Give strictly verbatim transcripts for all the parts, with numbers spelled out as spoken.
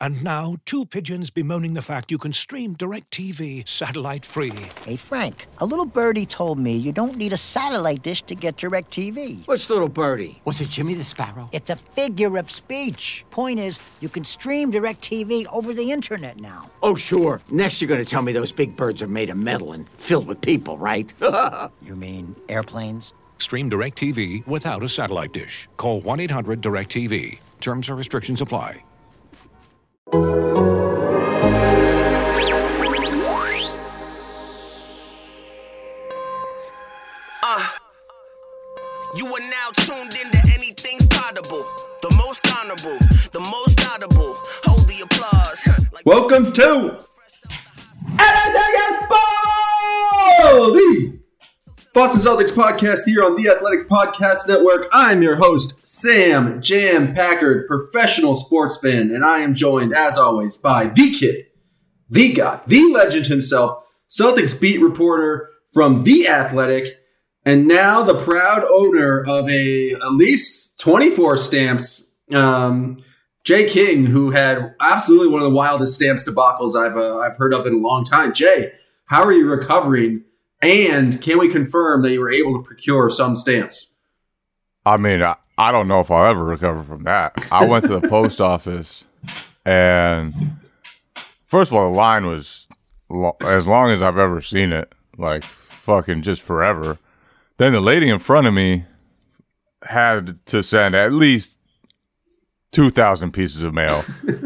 And now, two pigeons bemoaning the fact you can stream DirecTV satellite-free. Hey, Frank, a little birdie told me you don't need a satellite dish to get DirecTV. What's little birdie? Was it Jimmy the Sparrow? It's a figure of speech. Point is, you can stream DirecTV over the internet now. Oh, sure. Next you're going to tell me those big birds are made of metal and filled with people, right? You mean airplanes? Stream DirecTV without a satellite dish. Call one eight hundred direct T V. Terms and restrictions apply. Uh, you are now tuned into Anything's Potable, the most honorable, the most audible. Hold the applause. Like Welcome to Anything is Potable, the Boston Celtics podcast here on the Athletic Podcast Network. I'm your host, Sam Jam Packard, professional sports fan, and I am joined, as always, by the kid, the guy, the legend himself, Celtics beat reporter from The Athletic, and now the proud owner of a at least twenty-four stamps, um, Jay King, who had absolutely one of the wildest stamps debacles I've uh, I've heard of in a long time. Jay, how are you recovering? And can we confirm that you were able to procure some stamps? I mean, I, I don't know if I'll ever recover from that. I went to the post office, and first of all, the line was lo- as long as I've ever seen it, like fucking just forever. Then the lady in front of me had to send at least two thousand pieces of mail.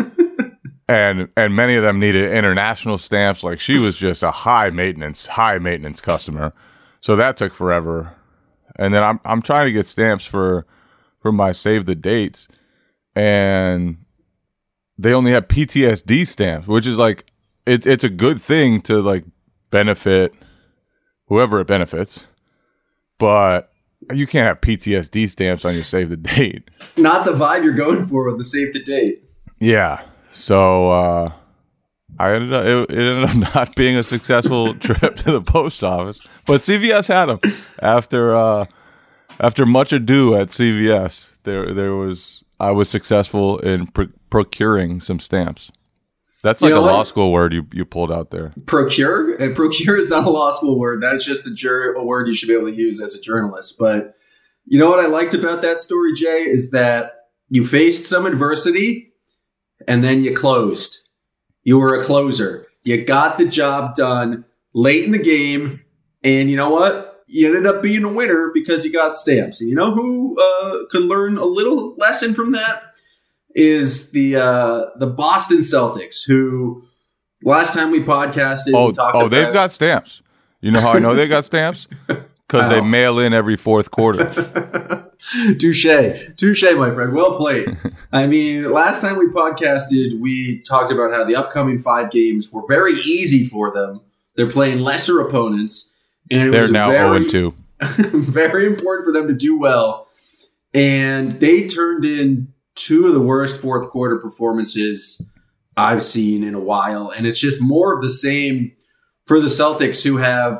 And and many of them needed international stamps. Like, she was just a high maintenance, high maintenance customer. So that took forever. And then I'm I'm trying to get stamps for for my save the dates, and they only have P T S D stamps, which is like it's it's a good thing to like benefit whoever it benefits, but you can't have P T S D stamps on your save the date. Not the vibe you're going for with the save the date. Yeah. So uh, I ended up it, it ended up not being a successful trip to the post office, but C V S had them after uh, after much ado at C V S. There there was I was successful in pr- procuring some stamps. That's like you know a what? law school word you, you pulled out there. Procure? Uh, procure is not a law school word. That's just a, jur- a word you should be able to use as a journalist. But you know what I liked about that story, Jay, is that you faced some adversity. And then you closed. You were a closer. You got the job done late in the game. And you know what? You ended up being a winner because you got stamps. And you know who uh, could learn a little lesson from that? Is the uh, the Boston Celtics, who last time we podcasted oh, and talked oh, about... they've got stamps. You know how I know they got stamps? Because they mail in every fourth quarter. Touche. Touche, my friend. Well played. I mean, last time we podcasted, we talked about how the upcoming five games were very easy for them. They're playing lesser opponents. And it They're was now very, oh and two. Very important for them to do well. And they turned in two of the worst fourth quarter performances I've seen in a while. And it's just more of the same for the Celtics, who have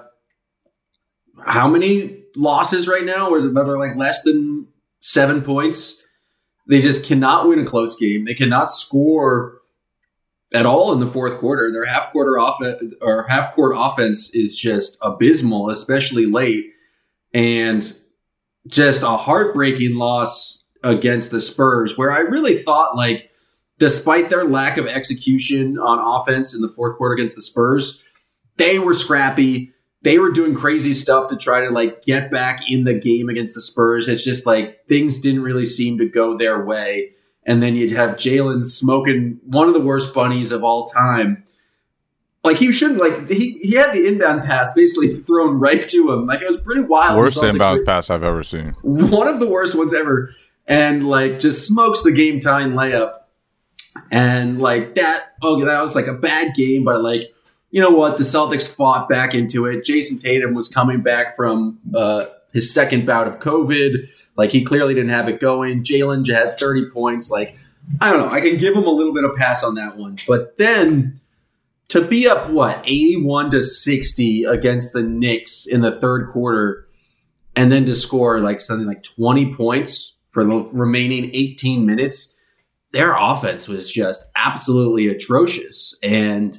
how many losses right now or that are like less than seven points. They just cannot win a close game. They cannot score at all in the fourth quarter. Their half quarter offense or half court offense is just abysmal, especially late, and just a heartbreaking loss against the Spurs, where I really thought, like, despite their lack of execution on offense in the fourth quarter against the Spurs, they were scrappy. They were doing crazy stuff to try to like get back in the game against the Spurs. It's just like things didn't really seem to go their way. And then you'd have Jalen smoking one of the worst bunnies of all time. Like he shouldn't like he he had the inbound pass basically thrown right to him. Like it was pretty wild. Worst inbound pass I've ever seen. One of the worst ones ever. And like just smokes the game tying layup. And like that, okay, that was like a bad game, but like, you know what? The Celtics fought back into it. Jason Tatum was coming back from uh, his second bout of COVID. Like, he clearly didn't have it going. Jalen had thirty points. Like, I don't know. I can give him a little bit of pass on that one. But then to be up, what, eighty-one to sixty against the Knicks in the third quarter, and then to score like something like twenty points for the remaining eighteen minutes, their offense was just absolutely atrocious. And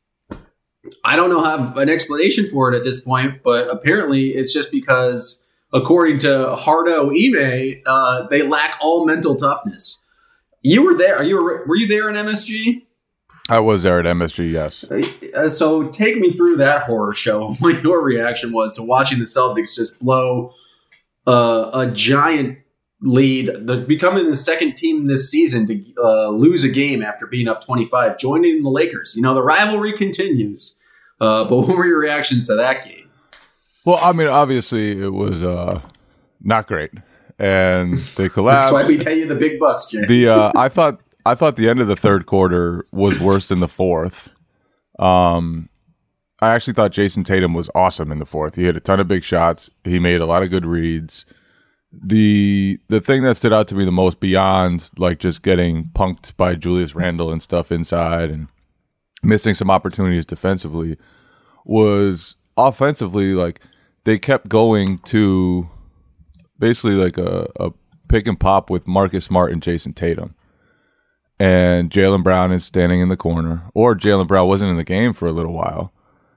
I don't know have an explanation for it at this point, but apparently it's just because, according to Hardo Ime, uh, they lack all mental toughness. You were there. Are you were, were you there in M S G? I was there at M S G, yes. Uh, so take me through that horror show. What your reaction was to watching the Celtics just blow uh, a giant lead, the, becoming the second team this season to uh, lose a game after being up twenty-five, joining the Lakers. You know, the rivalry continues. Uh, but what were your reactions to that game? Well, I mean, obviously it was uh, not great, and they collapsed. That's why we pay you the big bucks, Jay. The uh, I thought I thought the end of the third quarter was worse than the fourth. Um, I actually thought Jason Tatum was awesome in the fourth. He hit a ton of big shots. He made a lot of good reads. The the thing that stood out to me the most, beyond like just getting punked by Julius Randle and stuff inside and missing some opportunities defensively, was offensively. Like, they kept going to basically like a, a pick and pop with Marcus Smart and Jason Tatum. And Jaylen Brown is standing in the corner, or Jaylen Brown wasn't in the game for a little while.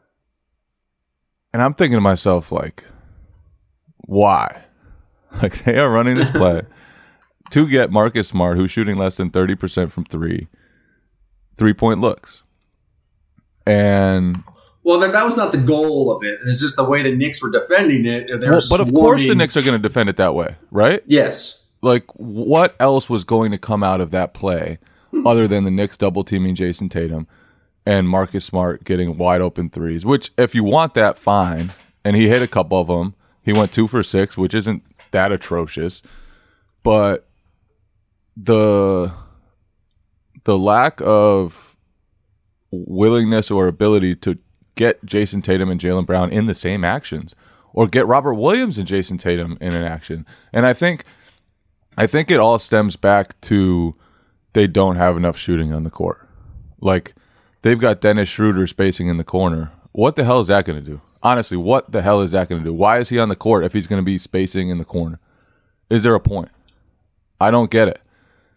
And I'm thinking to myself, like, why? Like, they are running this play to get Marcus Smart, who's shooting less than thirty percent from three, three-point looks. And well, then that was not the goal of it. It's just the way the Knicks were defending it. They're well, but of course the swarming- Knicks are going to defend it that way, right? Yes. Like, what else was going to come out of that play other than the Knicks double-teaming Jason Tatum and Marcus Smart getting wide-open threes, which, if you want that, fine. And he hit a couple of them. He went two for six, which isn't that atrocious. But the the lack of willingness or ability to get Jason Tatum and Jaylen Brown in the same actions, or get Robert Williams and Jason Tatum in an action. And I think I think it all stems back to they don't have enough shooting on the court. Like, they've got Dennis Schroeder spacing in the corner. What the hell is that going to do? Honestly, what the hell is that going to do? Why is he on the court if he's going to be spacing in the corner? Is there a point? I don't get it.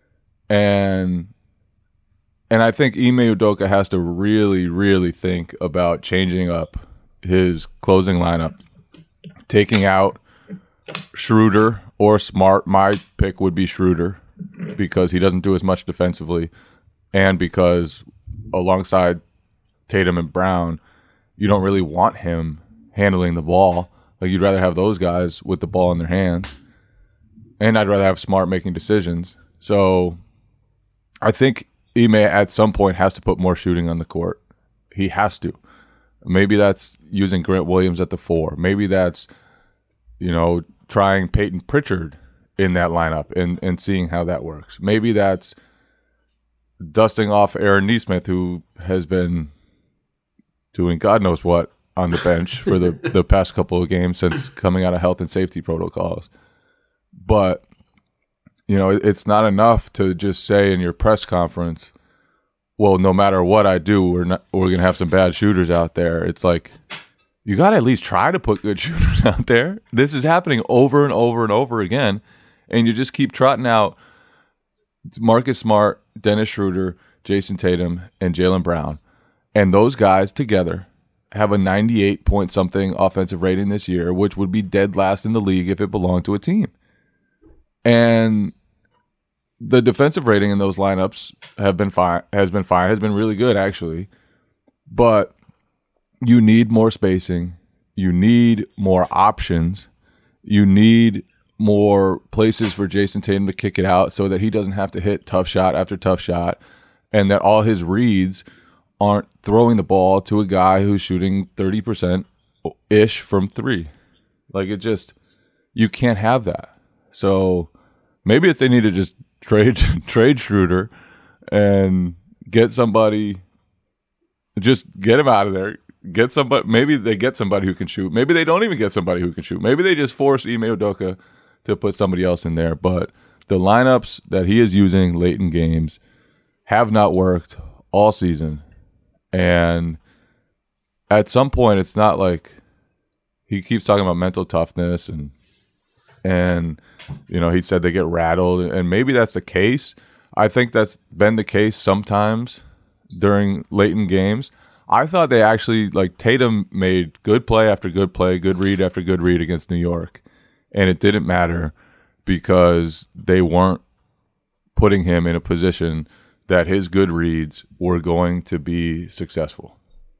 And and I think Ime Udoka has to really, really think about changing up his closing lineup, taking out Schroeder or Smart. My pick would be Schroeder because he doesn't do as much defensively, and because alongside Tatum and Brown, you don't really want him handling the ball. Like, you'd rather have those guys with the ball in their hands, and I'd rather have Smart making decisions. So I think Ime at some point has to put more shooting on the court. He has to. Maybe that's using Grant Williams at the four. Maybe that's, you know, trying Peyton Pritchard in that lineup and, and seeing how that works. Maybe that's dusting off Aaron Nesmith, who has been doing God knows what on the bench for the, the past couple of games since coming out of health and safety protocols. But, you know, it's not enough to just say in your press conference, well, no matter what I do, we're not we're going to have some bad shooters out there. It's like, you got to at least try to put good shooters out there. This is happening over and over and over again, and you just keep trotting out Marcus Smart, Dennis Schroeder, Jason Tatum, and Jaylen Brown. And those guys together have a ninety-eight point something offensive rating this year, which would be dead last in the league if it belonged to a team. And the defensive rating in those lineups have been fine, has been fine, has been really good, actually. But you need more spacing. You need more options. You need more places for Jason Tatum to kick it out so that he doesn't have to hit tough shot after tough shot, and that all his reads aren't throwing the ball to a guy who's shooting thirty percent-ish from three. Like, it just, you can't have that. So maybe it's they need to just trade trade Schroeder and get somebody, just get him out of there. Get somebody. Maybe they get somebody who can shoot. Maybe they don't even get somebody who can shoot. Maybe they just force Ime Udoka to put somebody else in there. But the lineups that he is using late in games have not worked all season. And at some point, it's not like he keeps talking about mental toughness and and you know, he said they get rattled, and maybe that's the case. I think that's been the case sometimes during late in games. I thought they actually, like, Tatum made good play after good play, good read after good read against New York, and it didn't matter because they weren't putting him in a position that his good reads were going to be successful.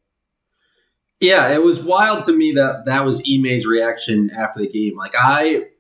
Yeah, it was wild to me that that was Ime's reaction after the game. Like, I,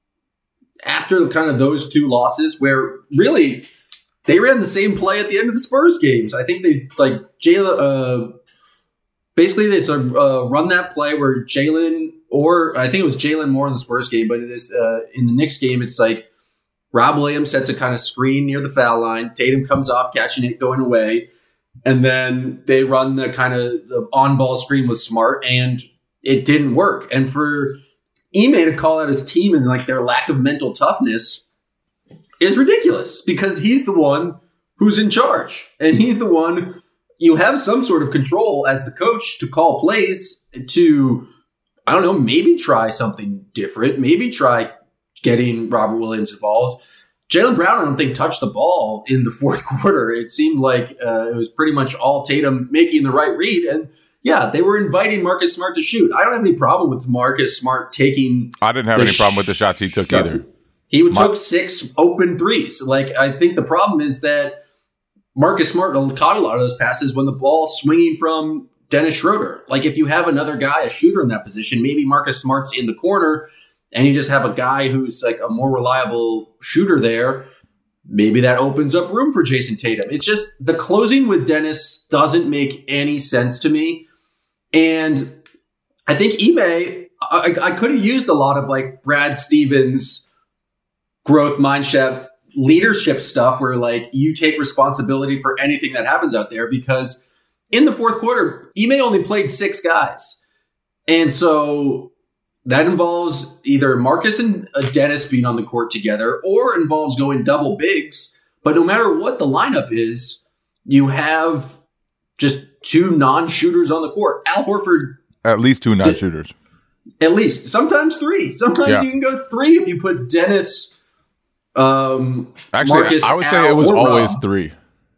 after kind of those two losses where really they ran the same play at the end of the Spurs games. I think they, like, Jalen, uh, basically they sort of uh, run that play where Jalen, or I think it was Jalen more in the Spurs game, but it is, uh, in the Knicks game, it's like Rob Williams sets a kind of screen near the foul line. Tatum comes off, catching it, going away. And then they run the kind of the on-ball screen with Smart, and it didn't work. And for Ime to call out his team and like their lack of mental toughness is ridiculous because he's the one who's in charge. And he's the one, you have some sort of control as the coach to call plays to, I don't know, maybe try something different, maybe try getting Robert Williams involved. Jaylen Brown, I don't think, touched the ball in the fourth quarter. It seemed like uh, it was pretty much all Tatum making the right read. And yeah, they were inviting Marcus Smart to shoot. I don't have any problem with Marcus Smart taking. I didn't have any problem with the shots he took either. He My- took six open threes. Like, I think the problem is that Marcus Smart caught a lot of those passes when the ball's swinging from Dennis Schroeder. Like, if you have another guy, a shooter in that position, maybe Marcus Smart's in the corner, and you just have a guy who's like a more reliable shooter there, maybe that opens up room for Jason Tatum. It's just the closing with Dennis doesn't make any sense to me. And I think Ime, I, I could have used a lot of like Brad Stevens growth mindset leadership stuff where like you take responsibility for anything that happens out there, because in the fourth quarter, Ime only played six guys. And so that involves either Marcus and Dennis being on the court together, or involves going double bigs. But no matter what the lineup is, you have just two non-shooters on the court. Al Horford. At least two non-shooters. Did, at least. Sometimes three. Sometimes yeah. you can go three if you put Dennis, um, Actually, Marcus, I would Al, say it was always Rob. three.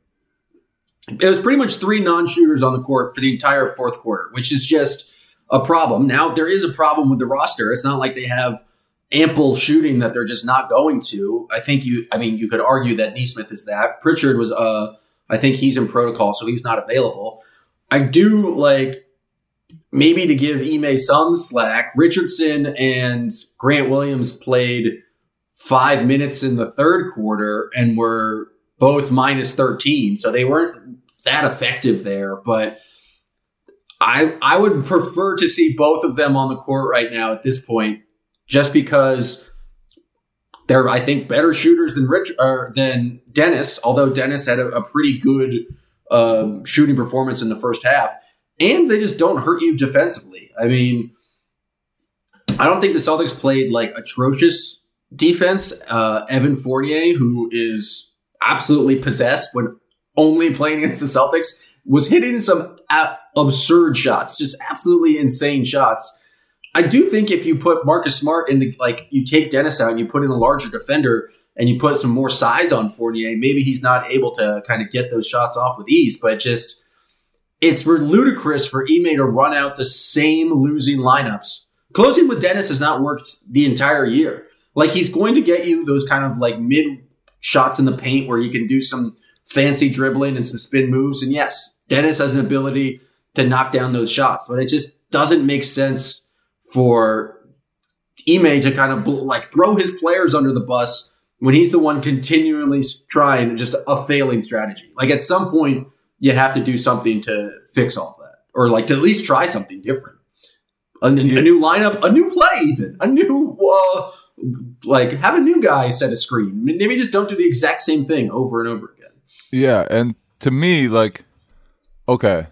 It was pretty much three non-shooters on the court for the entire fourth quarter, which is just a problem. Now, there is a problem with the roster. It's not like they have ample shooting that they're just not going to. I think you, I mean, you could argue that Nesmith is that. Pritchard was, uh, I think he's in protocol, so he's not available. I do like maybe to give Ime some slack. Richardson and Grant Williams played five minutes in the third quarter and were both minus thirteen. So they weren't that effective there, but I I would prefer to see both of them on the court right now at this point, just because they're, I think, better shooters than Rich or than Dennis. Although Dennis had a, a pretty good um, shooting performance in the first half, and they just don't hurt you defensively. I mean, I don't think the Celtics played like atrocious defense. Uh, Evan Fournier, who is absolutely possessed when only playing against the Celtics, was hitting some a- absurd shots, just absolutely insane shots. I do think if you put Marcus Smart in the, like, you take Dennis out and you put in a larger defender and you put some more size on Fournier, maybe he's not able to kind of get those shots off with ease, but just, it's ludicrous for Ime to run out the same losing lineups. Closing with Dennis has not worked the entire year. Like, he's going to get you those kind of like mid shots in the paint where you can do some fancy dribbling and some spin moves. And yes, Dennis has an ability to knock down those shots, but it just doesn't make sense for Ime to kind of like throw his players under the bus when he's the one continually trying just a failing strategy. Like, at some point you have to do something to fix all that, or like to at least try something different. A, a new lineup, a new play, even a new, uh, like have a new guy set a screen. Maybe just don't do the exact same thing over and over again. Yeah. And to me, like, okay,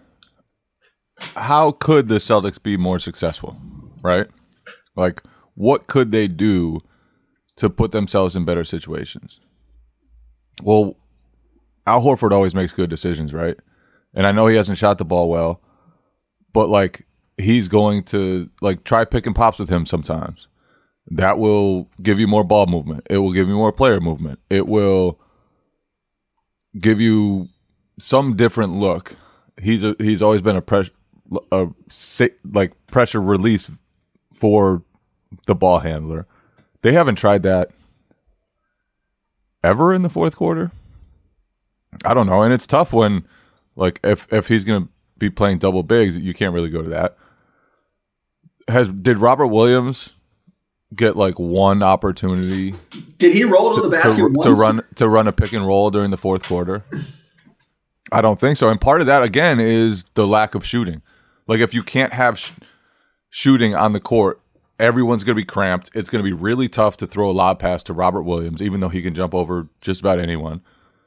how could the Celtics be more successful, right? Like, what could they do to put themselves in better situations? Well, Al Horford always makes good decisions, right? And I know he hasn't shot the ball well, but like, he's going to like try pick and pops with him sometimes. That will give you more ball movement. It will give you more player movement. It will give you some different look. He's a, he's always been a pressure a like pressure release for the ball handler. They haven't tried that ever in the fourth quarter. I don't know, and it's tough when like if if he's going to be playing double bigs, you can't really go to that. Has did Robert Williams get like one opportunity? Did he roll to, to the basket to, once? to run to run a pick and roll during the fourth quarter? I don't think so. And part of that again is the lack of shooting. Like if you can't have sh- shooting on the court, everyone's going to be cramped. It's going to be really tough to throw a lob pass to Robert Williams, even though he can jump over just about anyone.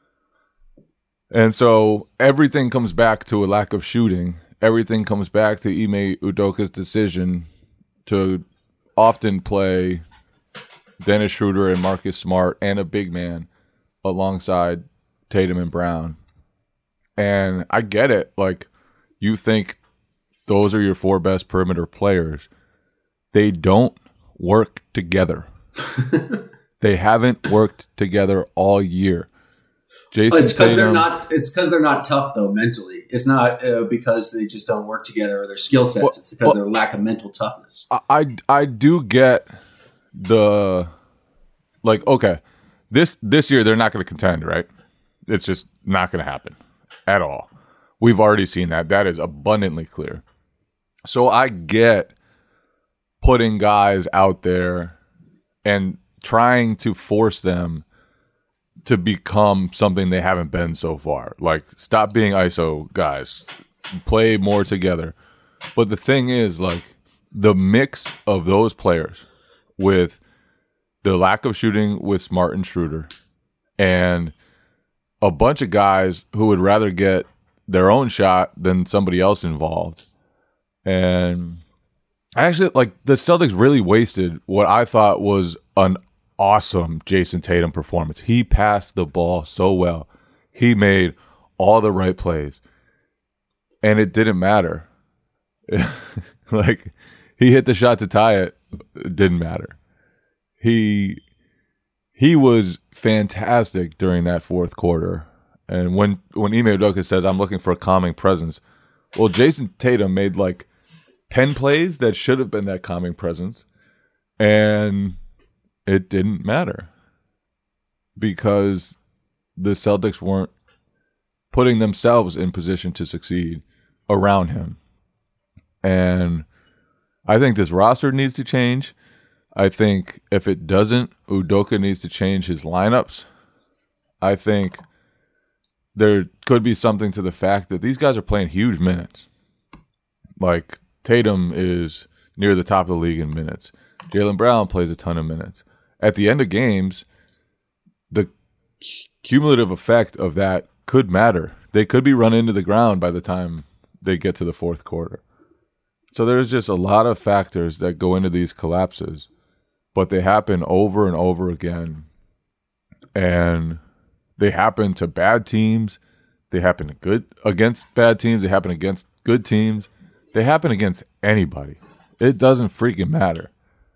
And so everything comes back to a lack of shooting. Everything comes back to Ime Udoka's decision to often play Dennis Schroeder and Marcus Smart and a big man alongside Tatum and Brown. And I get it. Like, you think those are your four best perimeter players. They don't work together. They haven't worked together all year. Jason it's because they're Tatum, not. It's because they're not tough though mentally. It's not uh, because they just don't work together or their skill sets. Well, it's because well, their lack of mental toughness. I, I I do get the like. Okay, this this year they're not going to contend, right? It's just not going to happen at all. We've already seen that. That is abundantly clear. So I get putting guys out there and trying to force them to become something they haven't been so far. Like, stop being I S O guys. Play more together. But the thing is, like, the mix of those players with the lack of shooting with Smart and Schroeder and a bunch of guys who would rather get their own shot than somebody else involved. And I actually, like, the Celtics really wasted what I thought was an awesome Jason Tatum performance. He passed the ball so well. He made all the right plays. And it didn't matter. Like, he hit the shot to tie it. It didn't matter. He he was fantastic during that fourth quarter. And when, when Ime Udoka says, I'm looking for a calming presence, well, Jason Tatum made like ten plays that should have been that calming presence. And it didn't matter because the Celtics weren't putting themselves in position to succeed around him. And I think this roster needs to change. I think if it doesn't, Udoka needs to change his lineups. I think there could be something to the fact that these guys are playing huge minutes. Like, Tatum is near the top of the league in minutes. Jaylen Brown plays a ton of minutes. At the end of games, the cumulative effect of that could matter. They could be run into the ground by the time they get to the fourth quarter. So there's just a lot of factors that go into these collapses, but they happen over and over again. And they happen to bad teams. They happen to good against bad teams. They happen against good teams. They happen against anybody. It doesn't freaking matter.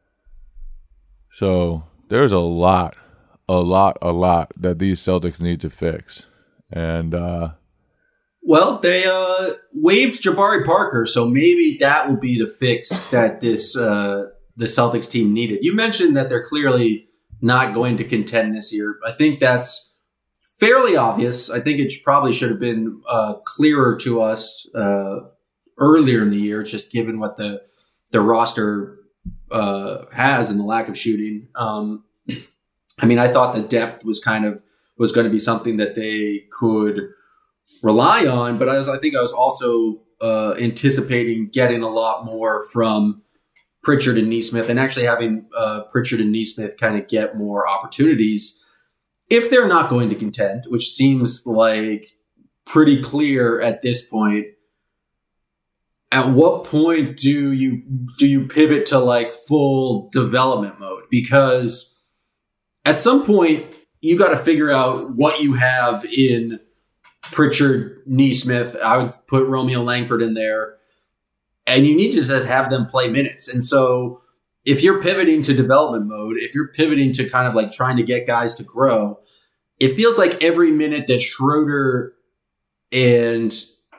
So there's a lot, a lot, a lot that these Celtics need to fix. And, uh, well, they uh, waived Jabari Parker, so maybe that will be the fix that this uh, the Celtics team needed. You mentioned that they're clearly not going to contend this year. I think that's fairly obvious. I think it probably should have been uh, clearer to us uh, earlier in the year, just given what the the roster uh, has and the lack of shooting. Um, I mean, I thought the depth was kind of was going to be something that they could rely on, but I was I think I was also uh, anticipating getting a lot more from Pritchard and Nesmith, and actually having uh, Pritchard and Nesmith kind of get more opportunities if they're not going to contend, which seems like pretty clear at this point. At what point do you do you pivot to like full development mode? Because at some point you got to figure out what you have in Pritchard, Nesmith. I would put Romeo Langford in there, and you need to just have them play minutes. And so if you're pivoting to development mode, if you're pivoting to kind of like trying to get guys to grow, it feels like every minute that Schroeder and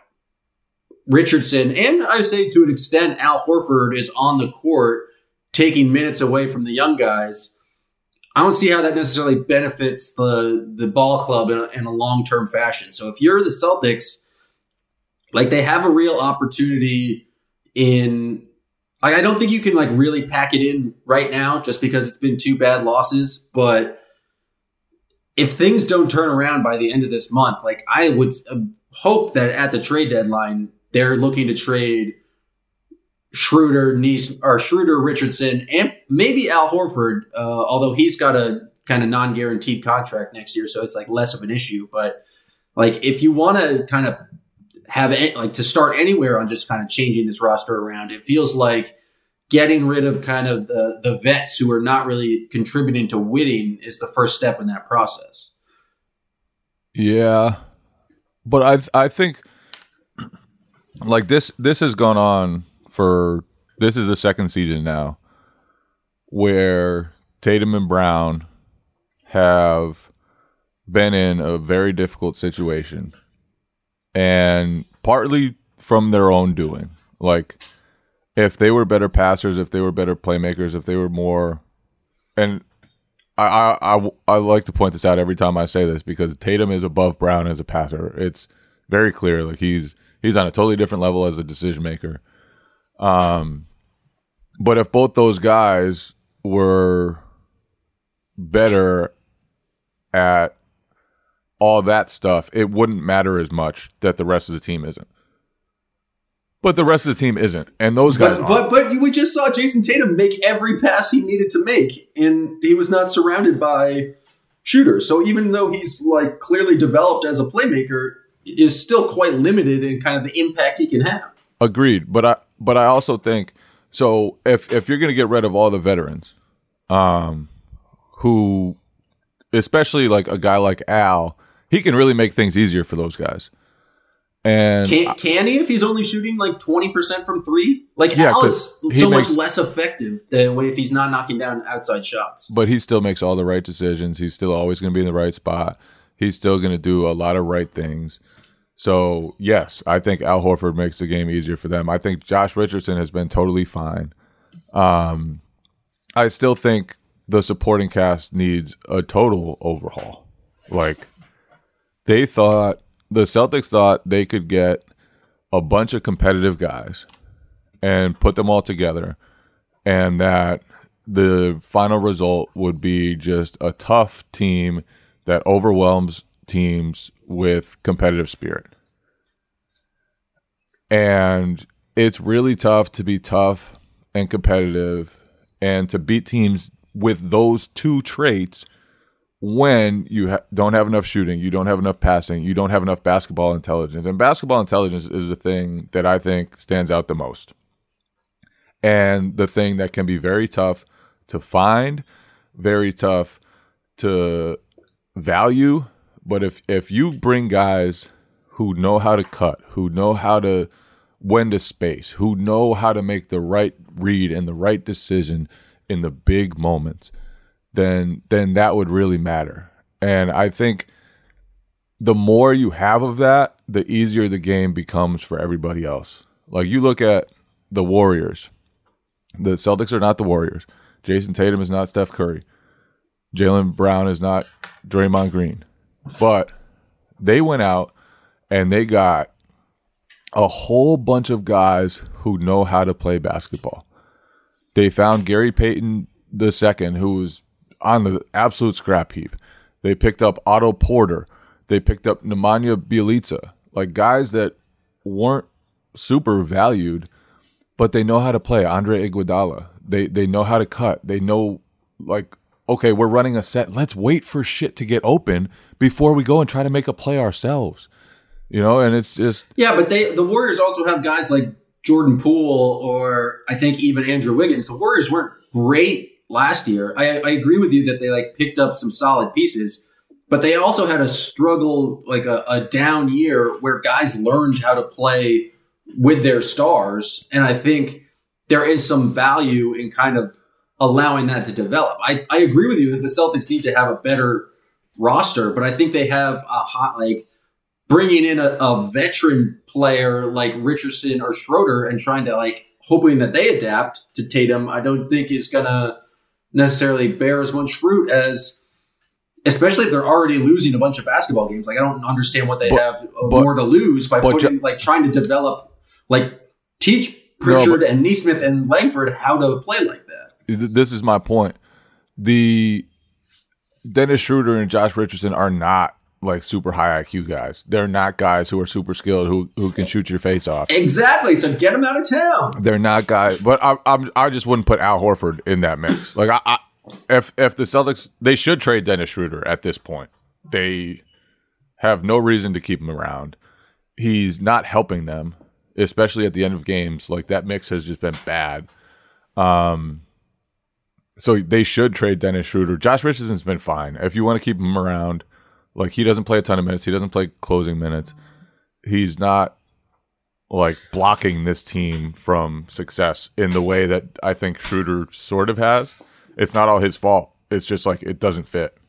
Richardson, and I say to an extent Al Horford, is on the court taking minutes away from the young guys, I don't see how that necessarily benefits the, the ball club in a, in a long-term fashion. So if you're the Celtics, like, they have a real opportunity in, like, I don't think you can like really pack it in right now just because it's been two bad losses. But if things don't turn around by the end of this month, like, I would hope that at the trade deadline, they're looking to trade Schroeder, Nice, or Schroeder, Richardson, and maybe Al Horford, uh, although he's got a kind of non-guaranteed contract next year, so it's like less of an issue. But like, if you want to kind of have it, like, to start anywhere on just kind of changing this roster around, it feels like getting rid of kind of the, the vets who are not really contributing to winning is the first step in that process. Yeah, but I I think like this this has gone on for, this is the second season now where Tatum and Brown have been in a very difficult situation, and partly from their own doing. Like, if they were better passers, if they were better playmakers, if they were more, and I, I, I, I like to point this out every time I say this because Tatum is above Brown as a passer. It's very clear. Like, he's he's on a totally different level as a decision maker. Um, but if both those guys were better at all that stuff, it wouldn't matter as much that the rest of the team isn't. But the rest of the team isn't, and those guys But aren't. but, but we just saw Jason Tatum make every pass he needed to make, and he was not surrounded by shooters. So even though he's like clearly developed as a playmaker, is still quite limited in kind of the impact he can have. Agreed, but I but I also think so. If if you're going to get rid of all the veterans, um, who, especially like a guy like Al, he can really make things easier for those guys. And Can, can he if he's only shooting like twenty percent from three? Like, Yeah, Al 'cause is he so makes- much less effective than if he's not knocking down outside shots. but he still makes all the right decisions. He's still always going to be in the right spot. He's still going to do a lot of right things. So, yes, I think Al Horford makes the game easier for them. I think Josh Richardson has been totally fine. Um, I still think the supporting cast needs a total overhaul. Like, they thought, the Celtics thought they could get a bunch of competitive guys and put them all together, and that the final result would be just a tough team that overwhelms teams with competitive spirit. And it's really tough to be tough and competitive and to beat teams with those two traits when you ha- don't have enough shooting, you don't have enough passing, you don't have enough basketball intelligence. And basketball intelligence is the thing that I think stands out the most. And the thing that can be very tough to find, very tough to value. But if, if you bring guys who know how to cut, who know how to when to space, who know how to make the right read and the right decision in the big moments, then then that would really matter. And I think the more you have of that, the easier the game becomes for everybody else. Like, you look at the Warriors. The Celtics are not the Warriors. Jason Tatum is not Steph Curry. Jaylen Brown is not Draymond Green. But they went out and they got a whole bunch of guys who know how to play basketball. They found Gary Payton the second, who was on the absolute scrap heap. They picked up Otto Porter. They picked up Nemanja Bjelica, like guys that weren't super valued, but they know how to play. Andre Iguodala. They they know how to cut. They know, like, okay, we're running a set. Let's wait for shit to get open before we go and try to make a play ourselves. You know, and it's just... Yeah, but they the Warriors also have guys like Jordan Poole or I think even Andrew Wiggins. The Warriors weren't great last year. I, I agree with you that they like picked up some solid pieces, but they also had a struggle, like a, a down year where guys learned how to play with their stars. And I think there is some value in kind of allowing that to develop. I, I agree with you that the Celtics need to have a better roster, but I think they have a hot, like bringing in a, a veteran player like Richardson or Schroeder and trying to like hoping that they adapt to Tatum, I don't think is going to necessarily bear as much fruit as, especially if they're already losing a bunch of basketball games. Like, I don't understand what they but, have but, more to lose by putting, ju- like trying to develop, like teach Pritchard no, but, and Nesmith and Langford how to play like that. This is my point. The Dennis Schroeder and Josh Richardson are not like super high I Q guys. They're not guys who are super skilled who who can shoot your face off. Exactly. So get them out of town. They're not guys. But I I'm, I just wouldn't put Al Horford in that mix. Like I, I if if the Celtics, they should trade Dennis Schroeder at this point. They have no reason to keep him around. He's not helping them, especially at the end of games. Like that mix has just been bad. Um. So they should trade Dennis Schroeder. Josh Richardson's been fine. If you want to keep him around, like he doesn't play a ton of minutes. He doesn't play closing minutes. He's not like blocking this team from success in the way that I think Schroeder sort of has. It's not all his fault. It's just like it doesn't fit.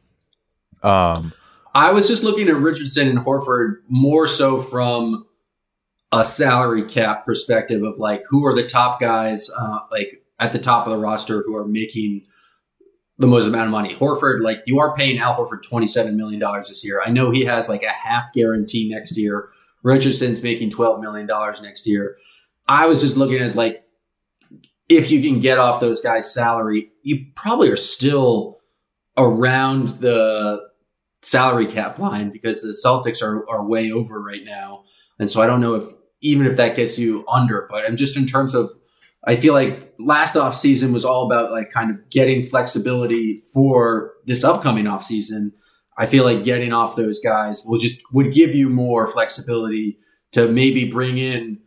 Um, I was just looking at Richardson and Horford more so from a salary cap perspective of like who are the top guys, uh, like. at the top of the roster who are making the most amount of money. Horford, like you are paying Al Horford twenty-seven million dollars this year. I know he has like a half guarantee next year. Richardson's making twelve million dollars next year. I was just looking as like, if you can get off those guys' salary, you probably are still around the salary cap line because the Celtics are, are way over right now. And so I don't know if, even if that gets you under, but I'm just in terms of, I feel like last offseason was all about like kind of getting flexibility for this upcoming offseason. I feel like getting off those guys will just would give you more flexibility to maybe bring in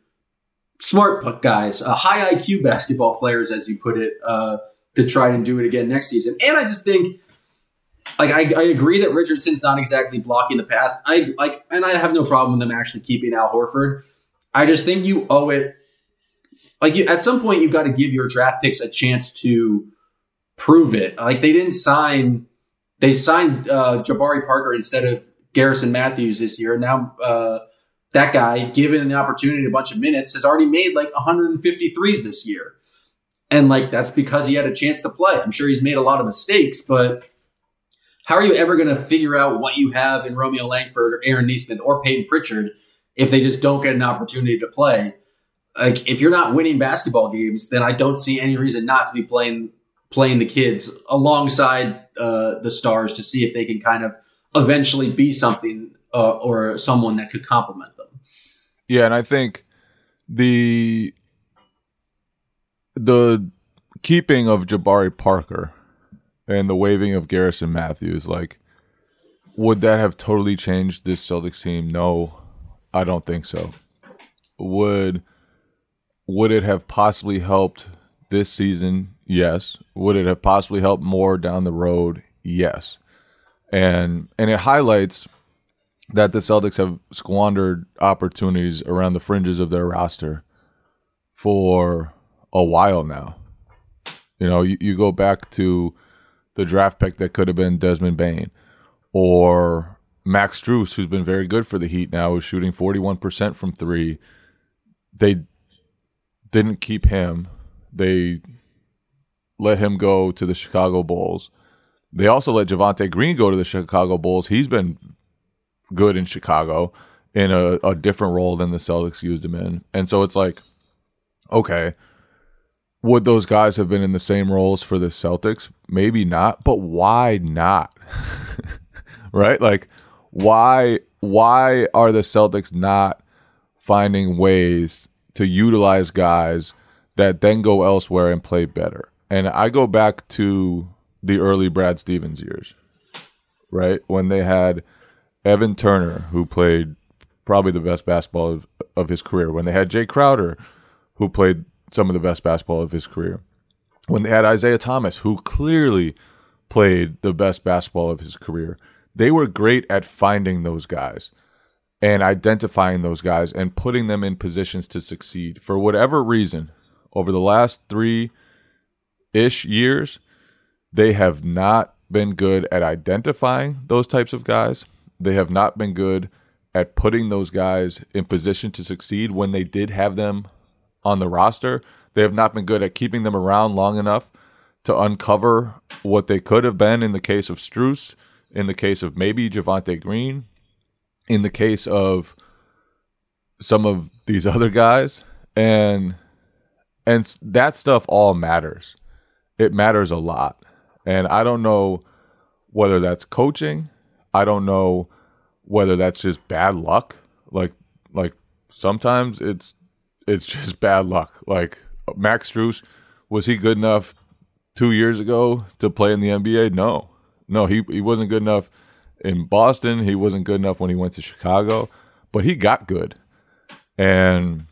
smart guys, uh, high I Q basketball players, as you put it, uh, to try and do it again next season. And I just think, like, I, I agree that Richardson's not exactly blocking the path. I like, and I have no problem with them actually keeping Al Horford. I just think you owe it. Like you, at some point, you've got to give your draft picks a chance to prove it. Like they didn't sign, they signed uh, Jabari Parker instead of Garrison Matthews this year. Now uh, that guy, given the opportunity, a bunch of minutes, has already made like one hundred fifty threes this year, and like that's because he had a chance to play. I'm sure he's made a lot of mistakes, but how are you ever going to figure out what you have in Romeo Langford or Aaron Nesmith or Peyton Pritchard if they just don't get an opportunity to play? Like, if you're not winning basketball games, then I don't see any reason not to be playing playing the kids alongside uh, the stars to see if they can kind of eventually be something uh, or someone that could complement them. Yeah, and I think the the keeping of Jabari Parker and the waiving of Garrison Matthews, like, would that have totally changed this Celtics team? No, I don't think so. Would Would it have possibly helped this season? Yes. Would it have possibly helped more down the road? Yes. And and it highlights that the Celtics have squandered opportunities around the fringes of their roster for a while now. You know, you, you go back to the draft pick that could have been Desmond Bane, or Max Strus, who's been very good for the Heat now, is shooting forty-one percent from three. They didn't keep him. They let him go to the Chicago Bulls. They also let Javonte Green go to the Chicago Bulls. He's been good in Chicago in a, a different role than the Celtics used him in. And so it's like, okay, would those guys have been in the same roles for the Celtics? Maybe not, but why not? Right? Like, why why are the Celtics not finding ways to utilize guys that then go elsewhere and play better? And I go back to the early Brad Stevens years, right? When they had Evan Turner, who played probably the best basketball of, of his career. When they had Jay Crowder, who played some of the best basketball of his career. When they had Isaiah Thomas, who clearly played the best basketball of his career. They were great at finding those guys and identifying those guys and putting them in positions to succeed. For whatever reason, over the last three-ish years, they have not been good at identifying those types of guys. They have not been good at putting those guys in position to succeed when they did have them on the roster. They have not been good at keeping them around long enough to uncover what they could have been in the case of Strus, in the case of maybe Javonte Green, in the case of some of these other guys. And and that stuff all matters. It matters a lot. And I don't know whether that's coaching. I don't know whether that's just bad luck. Like like sometimes it's it's just bad luck. Like Max Strus, was he good enough two years ago to play in the N B A? No. No, he, he wasn't good enough in Boston. He wasn't good enough when he went to Chicago. But he got good. And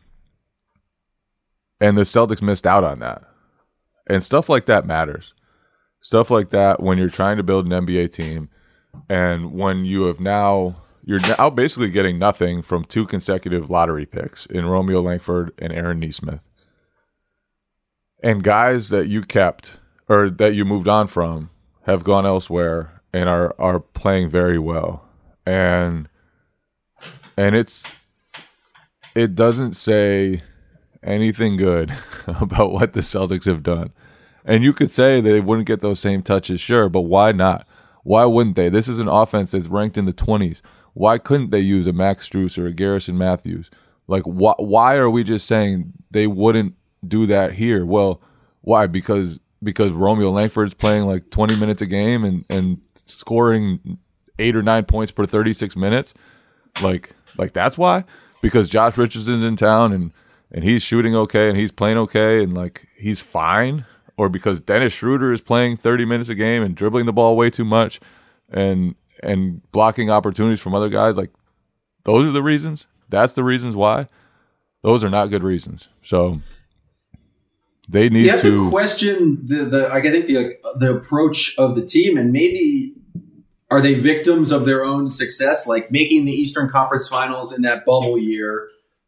and the Celtics missed out on that. And stuff like that matters. Stuff like that when you're trying to build an N B A team and when you have now you're now basically getting nothing from two consecutive lottery picks in Romeo Langford and Aaron Nesmith. And guys that you kept or that you moved on from have gone elsewhere and are, are playing very well. And and it's it doesn't say anything good about what the Celtics have done. And you could say they wouldn't get those same touches, sure, but why not? Why wouldn't they? This is an offense that's ranked in the twenties. Why couldn't they use a Max Strus or a Garrison Matthews? Like, wh- why are we just saying they wouldn't do that here? Well, why? Because because Romeo Langford's playing like twenty minutes a game and, and scoring eight or nine points per thirty-six minutes? Like, like that's why? Because Josh Richardson's in town and, and he's shooting okay and he's playing okay and like he's fine? Or because Dennis Schroeder is playing thirty minutes a game and dribbling the ball way too much and and blocking opportunities from other guys? Like, those are the reasons? That's the reasons why? Those are not good reasons. So they need you have to, to question the the I think the the approach of the team, and maybe are they victims of their own success, like making the Eastern Conference Finals in that bubble year.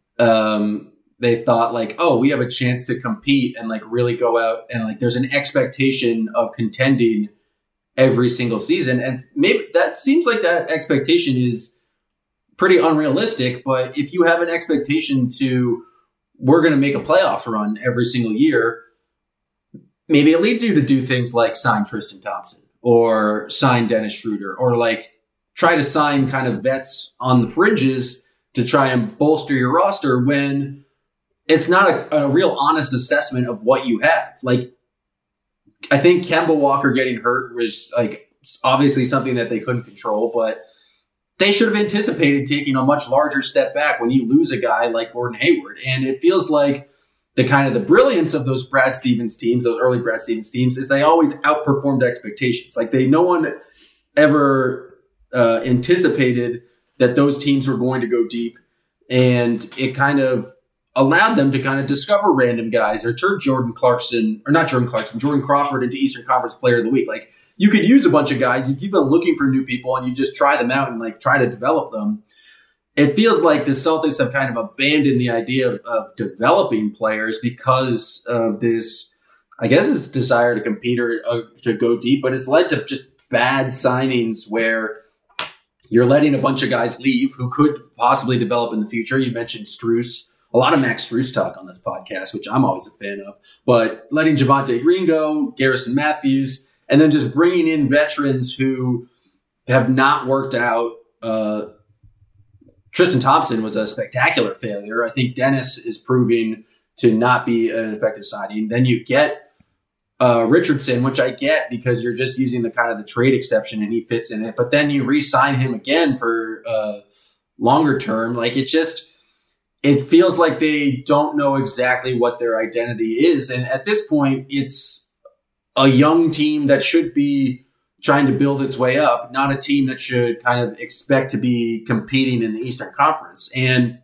Um, they thought like, oh, we have a chance to compete and like really go out and like there's an expectation of contending every single season. And maybe that seems like that expectation is pretty unrealistic. But if you have an expectation to we're going to make a playoff run every single year, maybe it leads you to do things like sign Tristan Thompson or sign Dennis Schroeder or like try to sign kind of vets on the fringes to try and bolster your roster when it's not a, a real honest assessment of what you have. Like, I think Kemba Walker getting hurt was like obviously something that they couldn't control, but they should have anticipated taking a much larger step back when you lose a guy like Gordon Hayward. And it feels like the kind of the brilliance of those Brad Stevens teams, those early Brad Stevens teams, is they always outperformed expectations. Like they, no one ever uh, anticipated that those teams were going to go deep, and it kind of allowed them to kind of discover random guys or turn Jordan Clarkson, or not Jordan Clarkson, Jordan Crawford into Eastern Conference Player of the Week. Like you could use a bunch of guys, you keep on looking for new people, and you just try them out and like try to develop them. It feels like the Celtics have kind of abandoned the idea of, of developing players because of this, I guess, this desire to compete or uh, to go deep, but it's led to just bad signings where you're letting a bunch of guys leave who could possibly develop in the future. You mentioned Strus. A lot of Max Strus talk on this podcast, which I'm always a fan of. But letting Javonte Green go, Garrison Matthews, and then just bringing in veterans who have not worked out. Uh, Tristan Thompson was a spectacular failure. I think Dennis is proving to not be an effective signing. Then you get uh, Richardson, which I get because you're just using the kind of the trade exception and he fits in it. But then you re-sign him again for uh, longer term. Like it just... It feels like they don't know exactly what their identity is. And at this point, it's a young team that should be trying to build its way up, not a team that should kind of expect to be competing in the Eastern Conference. And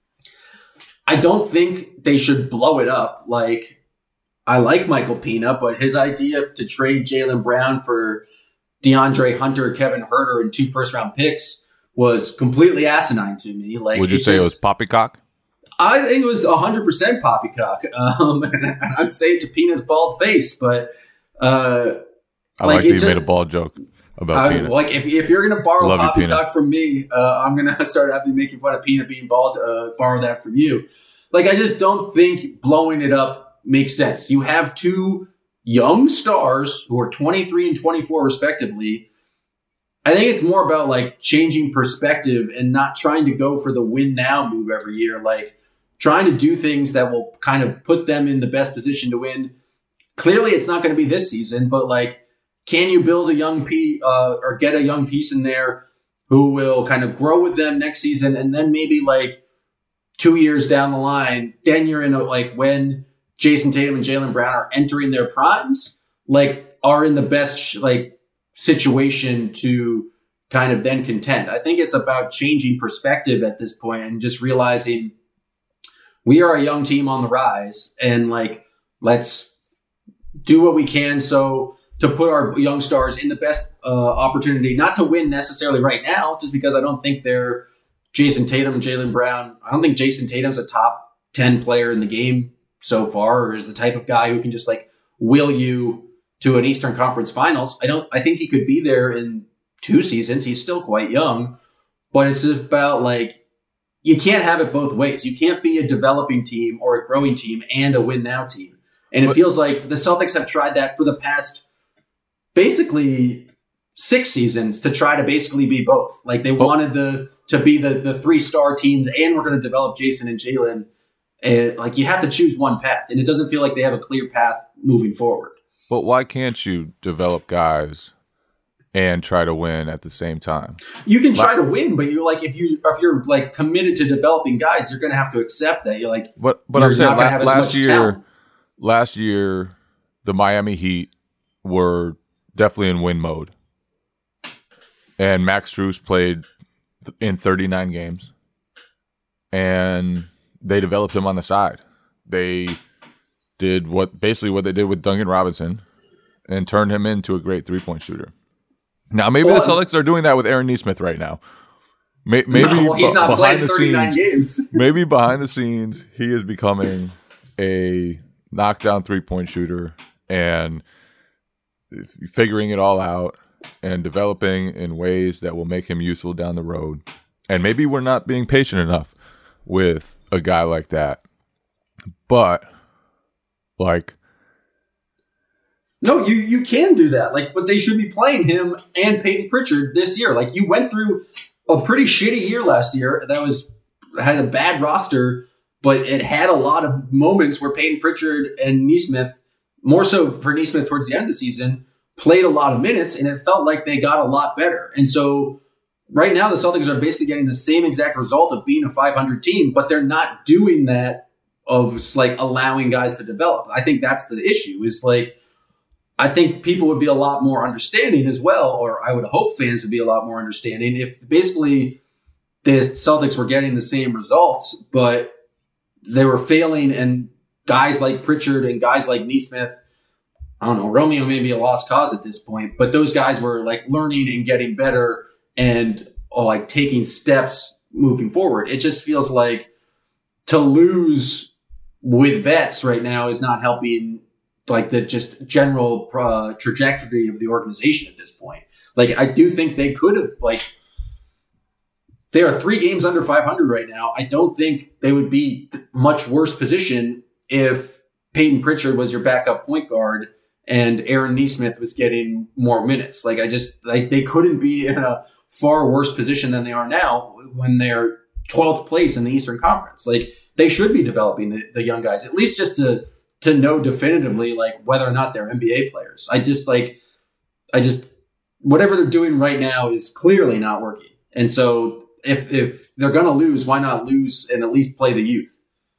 I don't think they should blow it up. Like, I like Michael Pina, but his idea to trade Jaylen Brown for DeAndre Hunter, Kevin Huerter, and two first-round picks was completely asinine to me. Like, would you say just, it was poppycock? I think it was one hundred percent poppycock. Um, and I'd say it to Pina's bald face, but uh, I like, like that you just, made a bald joke about I, peanut. Like if, if you're gonna borrow Love you, poppycock from me, uh, I'm gonna start having making fun of Peanut being bald. Uh, borrow that from you. Like I just don't think blowing it up makes sense. You have two young stars who are twenty-three and twenty-four respectively. I think it's more about like changing perspective and not trying to go for the win now move every year. Like trying to do things that will kind of put them in the best position to win. Clearly, it's not going to be this season, but like, can you build a young piece uh, or get a young piece in there who will kind of grow with them next season, and then maybe like two years down the line, then you're in a, like when Jason Tatum and Jaylen Brown are entering their primes, like are in the best like situation to kind of then contend. I think it's about changing perspective at this point and just realizing we are a young team on the rise, and like let's do what we can so to put our young stars in the best uh, opportunity, not to win necessarily right now, just because I don't think they're Jason Tatum and Jaylen Brown. I don't think Jason Tatum's a top ten player in the game so far, or is the type of guy who can just like will you to an Eastern Conference Finals. I don't. I think he could be there in two seasons. He's still quite young, but it's about like you can't have it both ways. You can't be a developing team or a growing team and a win now team. And it feels like the Celtics have tried that for the past basically six seasons to try to basically be both. Like they wanted the to be the the three star teams, and we're going to develop Jason and Jaylen. And like you have to choose one path, and it doesn't feel like they have a clear path moving forward. But why can't you develop guys and try to win at the same time? You can try to win, but you're like if you if you're like committed to developing guys, you're going to have to accept that. You're like, but but I'm saying la- last year, talent. last year, the Miami Heat were definitely in win mode, and Max Strus played th- in thirty-nine games, and they developed him on the side. They did what basically what they did with Duncan Robinson and turned him into a great three-point shooter. Now, maybe well, the Celtics are doing that with Aaron Nesmith right now. Maybe no, well, he's not playing thirty-nine scenes, games. Maybe behind the scenes, he is becoming a knockdown three-point shooter and figuring it all out and developing in ways that will make him useful down the road. And maybe we're not being patient enough with a guy like that. But, like... No, you, you can do that. Like, but they should be playing him and Peyton Pritchard this year. Like, you went through a pretty shitty year last year. That was had a bad roster, but it had a lot of moments where Peyton Pritchard and Nesmith, more so for Nesmith towards the end of the season, played a lot of minutes, and it felt like they got a lot better. And so right now the Celtics are basically getting the same exact result of being a five hundred team, but they're not doing that of like allowing guys to develop. I think that's the issue is like, I think people would be a lot more understanding as well, or I would hope fans would be a lot more understanding if basically the Celtics were getting the same results, but they were failing, and guys like Pritchard and guys like Nesmith, I don't know, Romeo may be a lost cause at this point, but those guys were like learning and getting better and oh, like taking steps moving forward. It just feels like to lose with vets right now is not helping like the just general uh, trajectory of the organization at this point. Like, I do think they could have, like, they are three games under five hundred right now. I don't think they would be much worse position if Peyton Pritchard was your backup point guard and Aaron Nesmith was getting more minutes. Like, I just, like, they couldn't be in a far worse position than they are now when they're twelfth place in the Eastern Conference. Like, they should be developing the, the young guys, at least just to, to know definitively, like, whether or not they're N B A players. I just, like, I just, whatever they're doing right now is clearly not working. And so if if they're going to lose, why not lose and at least play the youth?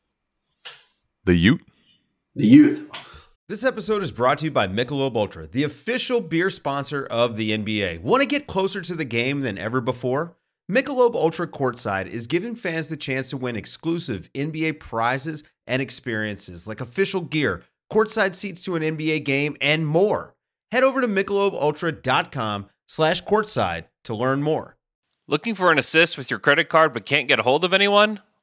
The youth? The youth. This episode is brought to you by Michelob Ultra, the official beer sponsor of the N B A. Want to get closer to the game than ever before? Michelob Ultra Courtside is giving fans the chance to win exclusive N B A prizes and experiences like official gear, courtside seats to an N B A game, and more. Head over to michelobultra.com slash courtside to learn more. Looking for an assist with your credit card but can't get a hold of anyone?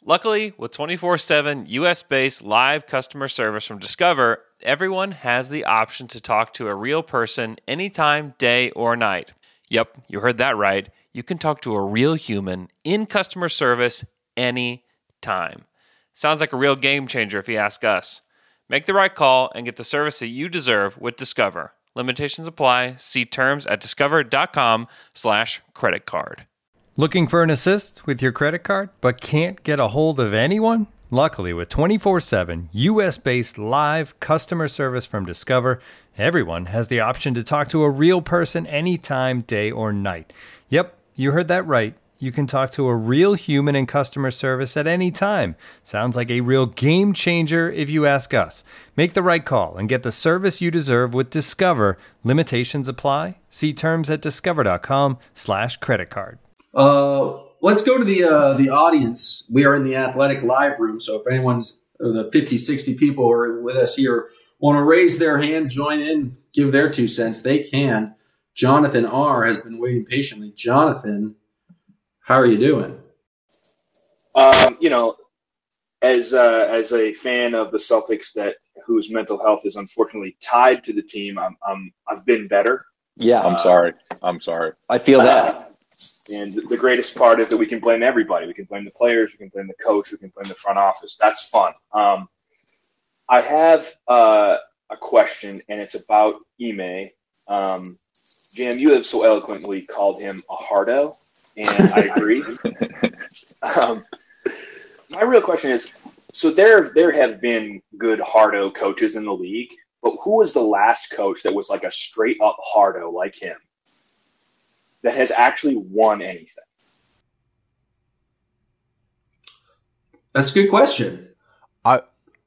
Luckily, with twenty-four seven U S-based live customer service from Discover, everyone has the option to talk to a real person anytime, day or night. Yep, you heard that right. You can talk to a real human in customer service anytime. Sounds like a real game changer if you ask us. Make the right call and get the service that you deserve with Discover. Limitations apply. See terms at discover.com slash credit card. Looking for an assist with your credit card but can't get a hold of anyone? Luckily, with twenty-four seven U S-based live customer service from Discover, everyone has the option to talk to a real person anytime, day or night. Yep, you heard that right. You can talk to a real human in customer service at any time. Sounds like a real game changer if you ask us. Make the right call and get the service you deserve with Discover. Limitations apply. See terms at discover.com slash credit card. Uh, let's go to the uh, the audience. We are in the Athletic Live room, so if anyone's uh, the fifty, sixty people who are with us here want to raise their hand, join in, give their two cents, they can. Jonathan R. has been waiting patiently. Jonathan, how are you doing? Um, you know, as uh, as a fan of the Celtics that whose mental health is unfortunately tied to the team, I'm, I'm I've been better. Yeah, I'm uh, sorry. I'm sorry. I feel that. And the greatest part is that we can blame everybody. We can blame the players. We can blame the coach. We can blame the front office. That's fun. Um, I have uh, a question, and it's about Ime. Um, Jam, you have so eloquently called him a hardo, and I agree. um, my real question is, so there there have been good hardo coaches in the league, but who was the last coach that was like a straight-up hardo like him that has actually won anything? That's a good question. I,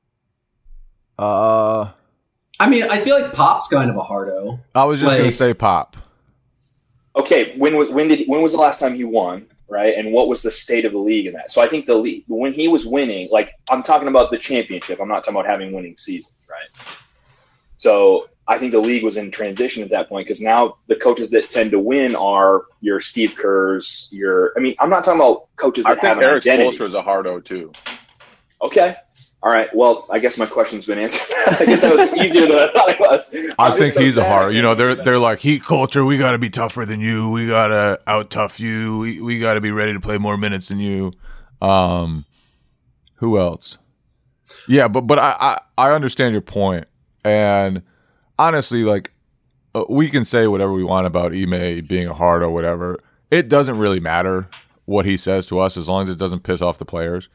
uh, I mean, I feel like Pop's kind of a hardo. I was just like, going to say Pop. Okay, when was when did when was the last time he won, right? And what was the state of the league in that? So I think the league, when he was winning, like I'm talking about the championship. I'm not talking about having winning seasons, right? So I think the league was in transition at that point because now the coaches that tend to win are your Steve Kerrs, your – I mean, I'm not talking about coaches that I have think an Eric identity. Spoelstra is a hardo too. Okay. All right. Well, I guess my question's been answered. I guess that was easier than I thought it was. I I'm think so he's a sad. hard. You know, they're they're like heat culture. We got to be tougher than you. We got to out tough you. We we got to be ready to play more minutes than you. Um, who else? Yeah, but but I I, I understand your point, and honestly, like uh, we can say whatever we want about Ime being a hard or whatever. It doesn't really matter what he says to us as long as it doesn't piss off the players.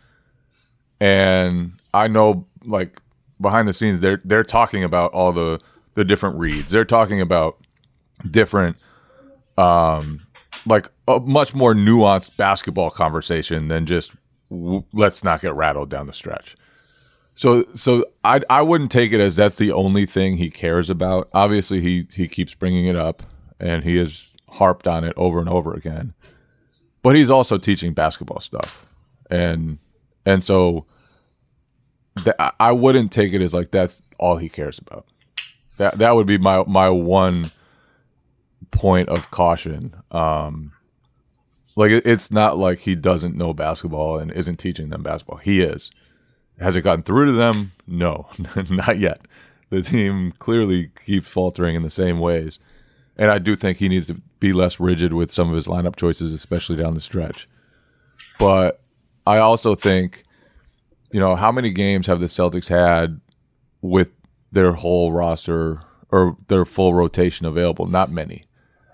And I know, like, behind the scenes, they're they're talking about all the, the different reads. They're talking about different, um, like, a much more nuanced basketball conversation than just w- let's not get rattled down the stretch. So so I I wouldn't take it as that's the only thing he cares about. Obviously, he, he keeps bringing it up, and he has harped on it over and over again. But he's also teaching basketball stuff. And and so th- I wouldn't take it as like that's all he cares about. That that would be my my one point of caution. Um, like it, it's not like he doesn't know basketball and isn't teaching them basketball. He is. Has it gotten through to them? No, not yet. The team clearly keeps faltering in the same ways. And I do think he needs to be less rigid with some of his lineup choices, especially down the stretch. But I also think, you know, how many games have the Celtics had with their whole roster or their full rotation available? Not many.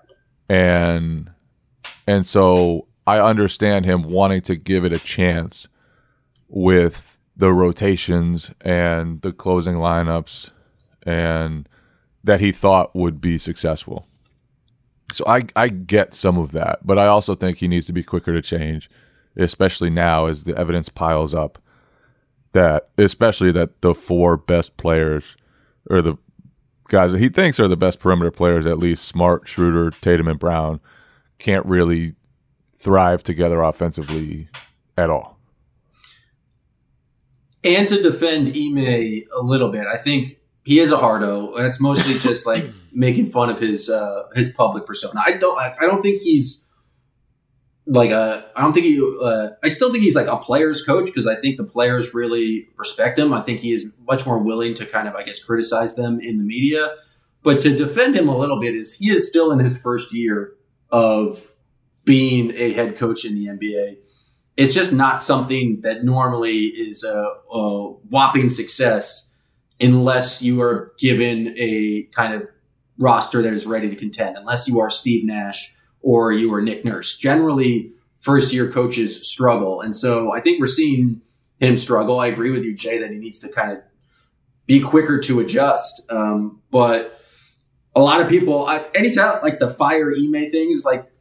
And and so I understand him wanting to give it a chance with the rotations and the closing lineups and that he thought would be successful. So I I get some of that, but I also think he needs to be quicker to change, especially now as the evidence piles up that especially that the four best players or the guys that he thinks are the best perimeter players, at least Smart, Schroeder, Tatum, and Brown, can't really thrive together offensively at all. And to defend Ime a little bit, I think he is a hardo. That's mostly just like making fun of his uh, his public persona. I don't I don't think he's like a, I don't think he, uh, I still think he's like a player's coach because I think the players really respect him. I think he is much more willing to kind of, I guess, criticize them in the media. But to defend him a little bit is he is still in his first year of being a head coach in the N B A. It's just not something that normally is a, a whopping success unless you are given a kind of roster that is ready to contend, unless you are Steve Nash or you are Nick Nurse. Generally, first-year coaches struggle. And so I think we're seeing him struggle. I agree with you, Jay, that he needs to kind of be quicker to adjust. Um, but a lot of people, I, anytime, like the fire Ime thing is like,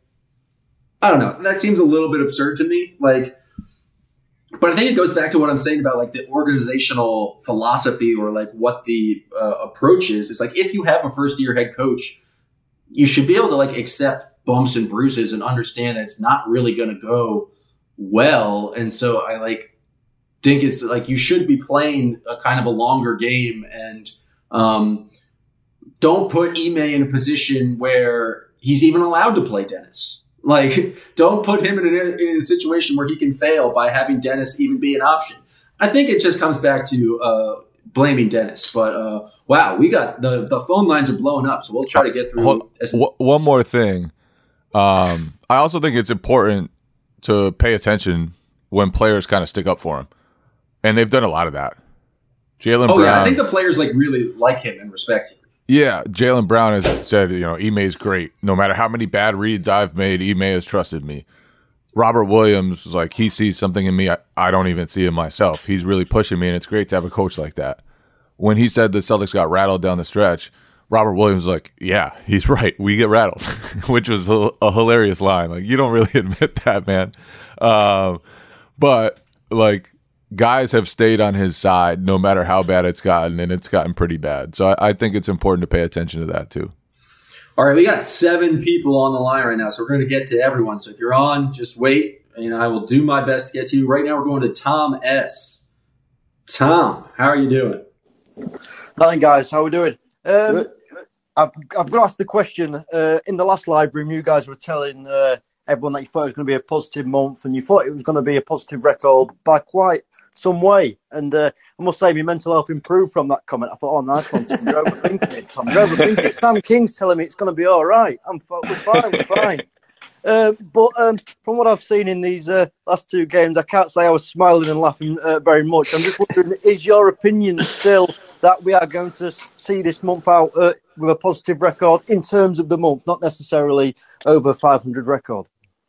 I don't know. That seems a little bit absurd to me. Like, but I think it goes back to what I'm saying about like the organizational philosophy or like what the uh, approach is. It's like if you have a first year head coach, you should be able to like accept bumps and bruises and understand that it's not really going to go well. And so I like think it's like you should be playing a kind of a longer game and um, don't put Ime in a position where he's even allowed to play Dennis. Like, don't put him in a, in a situation where he can fail by having Dennis even be an option. I think it just comes back to uh, blaming Dennis. But, uh, wow, we got the, the phone lines are blowing up, so we'll try to get through. Hold, as- one more thing. Um, I also think it's important to pay attention when players kind of stick up for him. And they've done a lot of that. Jaylen oh, Brown. yeah, I think the players like really like him and respect him. Yeah, Jaylen Brown has said, you know, Ime's great. No matter how many bad reads I've made, Ime has trusted me. Robert Williams was like, he sees something in me I, I don't even see in myself. He's really pushing me, and it's great to have a coach like that. When he said the Celtics got rattled down the stretch, Robert Williams was like, yeah, he's right. We get rattled, which was a, a hilarious line. Like, you don't really admit that, man. Um, but, like, guys have stayed on his side no matter how bad it's gotten, and it's gotten pretty bad. So I, I think it's important to pay attention to that too. All right, we got seven people on the line right now, so we're going to get to everyone. So if you're on, just wait, and I will do my best to get to you. Right now we're going to Tom S. Tom, how are you doing? Hi, guys. How are we doing? Um, I've, I've got to ask the question. Uh, in the last live room, you guys were telling uh, everyone that you thought it was going to be a positive month, and you thought it was going to be a positive record by quite some way. And uh, I must say, my mental health improved from that comment. I thought, oh, nice one, Tom. You're overthinking it, Tom. You're overthinking it. Sam King's telling me it's going to be all right. I'm we're fine, we're fine. Uh, but um, from what I've seen in these uh, last two games, I can't say I was smiling and laughing uh, very much. I'm just wondering, is your opinion still that we are going to see this month out uh, with a positive record in terms of the month, not necessarily over five hundred record?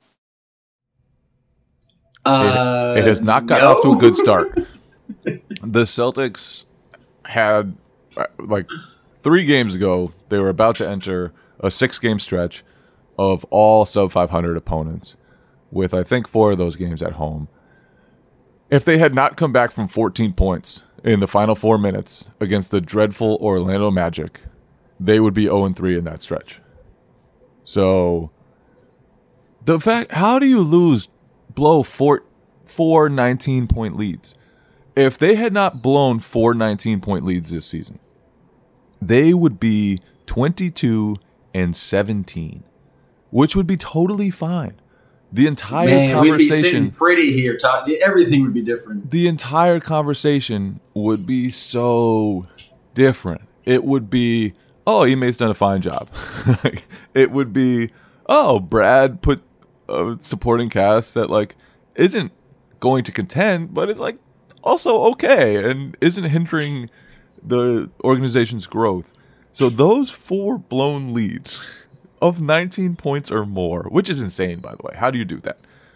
Uh, it, it has not gotten no. off to a good start. The Celtics had, like, three games ago, they were about to enter a six-game stretch of all sub five hundred opponents, with, I think, four of those games at home. If they had not come back from fourteen points in the final four minutes against the dreadful Orlando Magic, they would be oh and three in that stretch. So, the fact, how do you lose blow four, four nineteen-point leads? If they had not blown four nineteen-point leads this season, they would be twenty-two and seventeen, which would be totally fine. The entire Man, conversation... we'd be sitting pretty here. Talk, everything would be different. The entire conversation would be so different. It would be, oh, Ime's done a fine job. It would be, oh, Brad put a supporting cast that, like, isn't going to contend, but it's, like, also okay and isn't hindering the organization's growth. So those four blown leads of nineteen points or more, which is insane, by the way. How do you do that?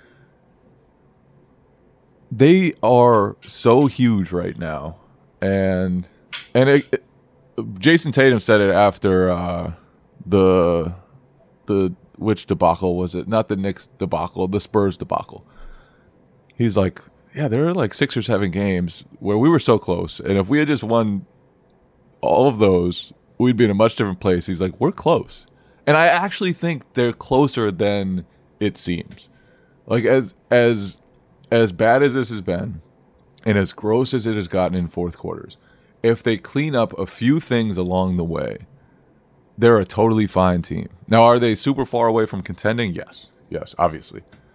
They are so huge right now. And and it, it, Jason Tatum said it after uh, the the which debacle was it? Not the Knicks debacle, the Spurs debacle. He's like, yeah, there are like six or seven games where we were so close, and if we had just won all of those, we'd be in a much different place. He's like, we're close. And I actually think they're closer than it seems. Like, as as as bad as this has been, and as gross as it has gotten in fourth quarters, if they clean up a few things along the way, they're a totally fine team. Now, are they super far away from contending? Yes. Yes, obviously.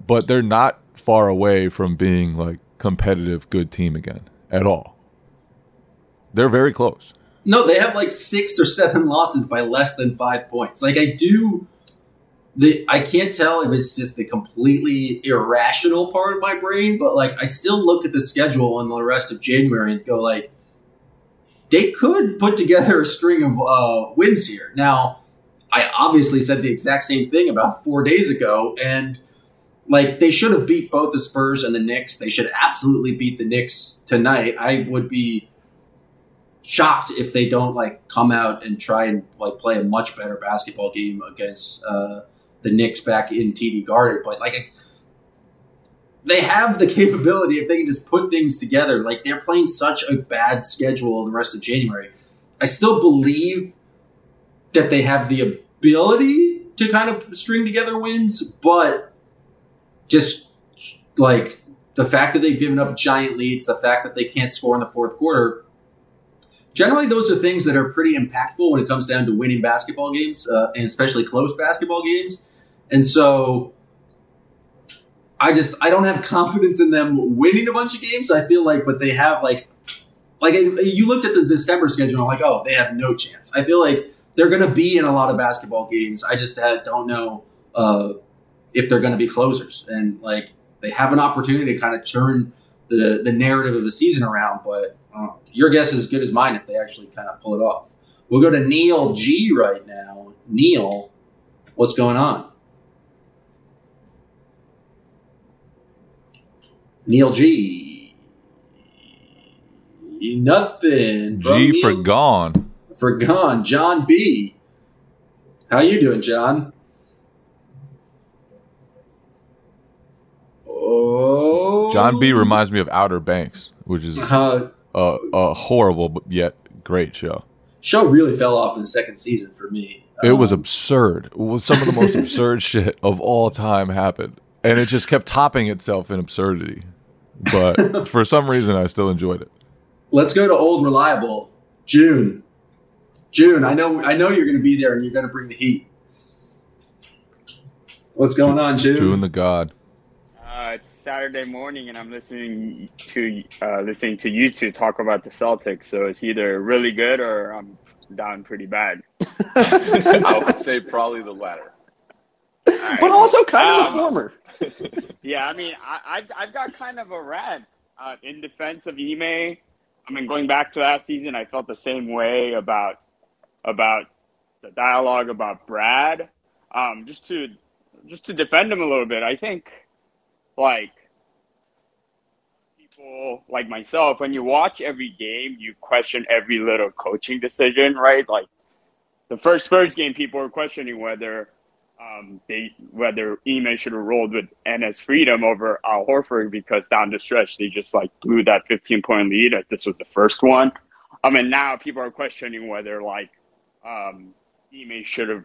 but they're not far away from being like competitive good team again at all. They're very close. No, they have like six or seven losses by less than five points. Like I do, the I can't tell if it's just the completely irrational part of my brain, but like I still look at the schedule on the rest of January and go like, they could put together a string of uh, wins here. Now, I obviously said the exact same thing about four days ago, and like they should have beat both the Spurs and the Knicks. They should absolutely beat the Knicks tonight. I would be shocked if they don't like come out and try and like play a much better basketball game against uh, the Knicks back in T D Garden. But like they have the capability if they can just put things together. Like they're playing such a bad schedule the rest of January. I still believe that they have the ability to kind of string together wins, but just like the fact that they've given up giant leads, the fact that they can't score in the fourth quarter, generally those are things that are pretty impactful when it comes down to winning basketball games, uh, and especially close basketball games. And so I just, I don't have confidence in them winning a bunch of games. I feel like, but they have like, like you looked at the December schedule and I'm like, oh, they have no chance. I feel like they're going to be in a lot of basketball games. I just uh, don't know uh, if they're going to be closers. And like they have an opportunity to kind of turn the, the narrative of the season around, but uh, your guess is as good as mine if they actually kind of pull it off. We'll go to Neil G right now. Neil, what's going on? Neil G. Nothing. From G Neil. for gone. For gone. John B. How you doing, John? Oh. John B reminds me of Outer Banks, which is Uh, a, a horrible but yet great show. Show really fell off in the second season for me. It was Um, absurd. It was some of the most absurd shit of all time happened. And it just kept topping itself in absurdity. But for some reason, I still enjoyed it. Let's go to Old Reliable. June. June, I know I know you're going to be there and you're going to bring the heat. What's going on, June? June the God. Uh, it's Saturday morning, and I'm listening to uh, listening to you two talk about the Celtics. So it's either really good or I'm down pretty bad. I would say probably the latter. Right. But also kind of Um, the former. Yeah, I mean, I, I've, I've got kind of a rant uh, in defense of Ime. I mean, going back to last season, I felt the same way about about the dialogue about Brad. Um, just to just to defend him a little bit, I think, like, people like myself, when you watch every game, you question every little coaching decision, right? Like, the first Spurs game, people were questioning whether um, they whether Ime should have rolled with Enes Freedom over Al Horford because down the stretch they just like blew that fifteen point lead. That this was the first one. I mean, now people are questioning whether like um, Ime should have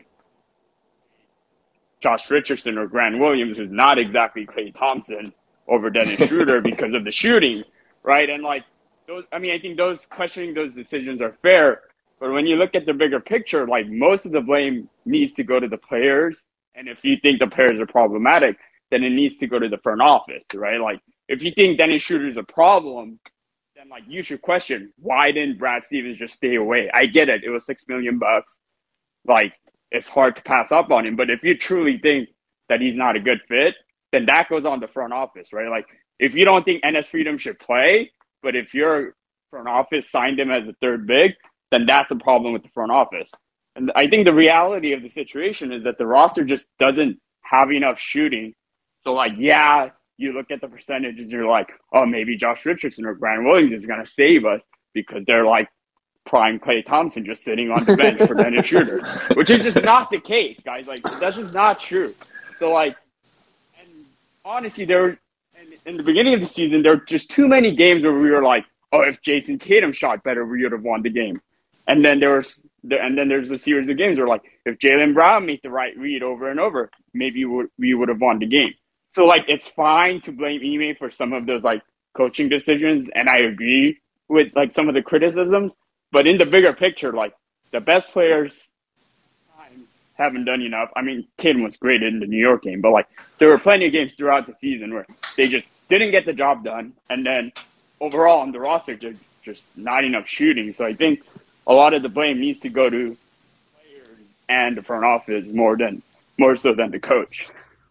Josh Richardson or Grant Williams, who's not exactly Klay Thompson, over Dennis Schroeder because of the shooting, right? And like those, I mean, I think those questioning those decisions are fair. But when you look at the bigger picture, like most of the blame needs to go to the players. And if you think the players are problematic, then it needs to go to the front office, right? Like if you think Dennis Schroeder is a problem, then like you should question, why didn't Brad Stevens just stay away? I get it. It was six million bucks. Like it's hard to pass up on him. But if you truly think that he's not a good fit, then that goes on the front office, right? Like if you don't think Enes Freedom should play, but if your front office signed him as a third big, then that's a problem with the front office. And I think the reality of the situation is that the roster just doesn't have enough shooting. So, like, yeah, you look at the percentages, you're like, oh, maybe Josh Richardson or Grant Williams is going to save us because they're like prime Klay Thompson just sitting on the bench for Dennis Schroeder, which is just not the case, guys. Like, that's just not true. So, like, and honestly, there were, in the beginning of the season, there were just too many games where we were like, oh, if Jason Tatum shot better, we would have won the game. And then there was, and then there's a series of games where, like, if Jaylen Brown made the right read over and over, maybe we would, we would have won the game. So, like, it's fine to blame Ime for some of those, like, coaching decisions, and I agree with, like, some of the criticisms. But in the bigger picture, like, the best players haven't done enough. I mean, Tatum was great in the New York game, but like there were plenty of games throughout the season where they just didn't get the job done, and then overall on the roster, just just not enough shooting. So I think a lot of the blame needs to go to players and the front office more than more so than the coach.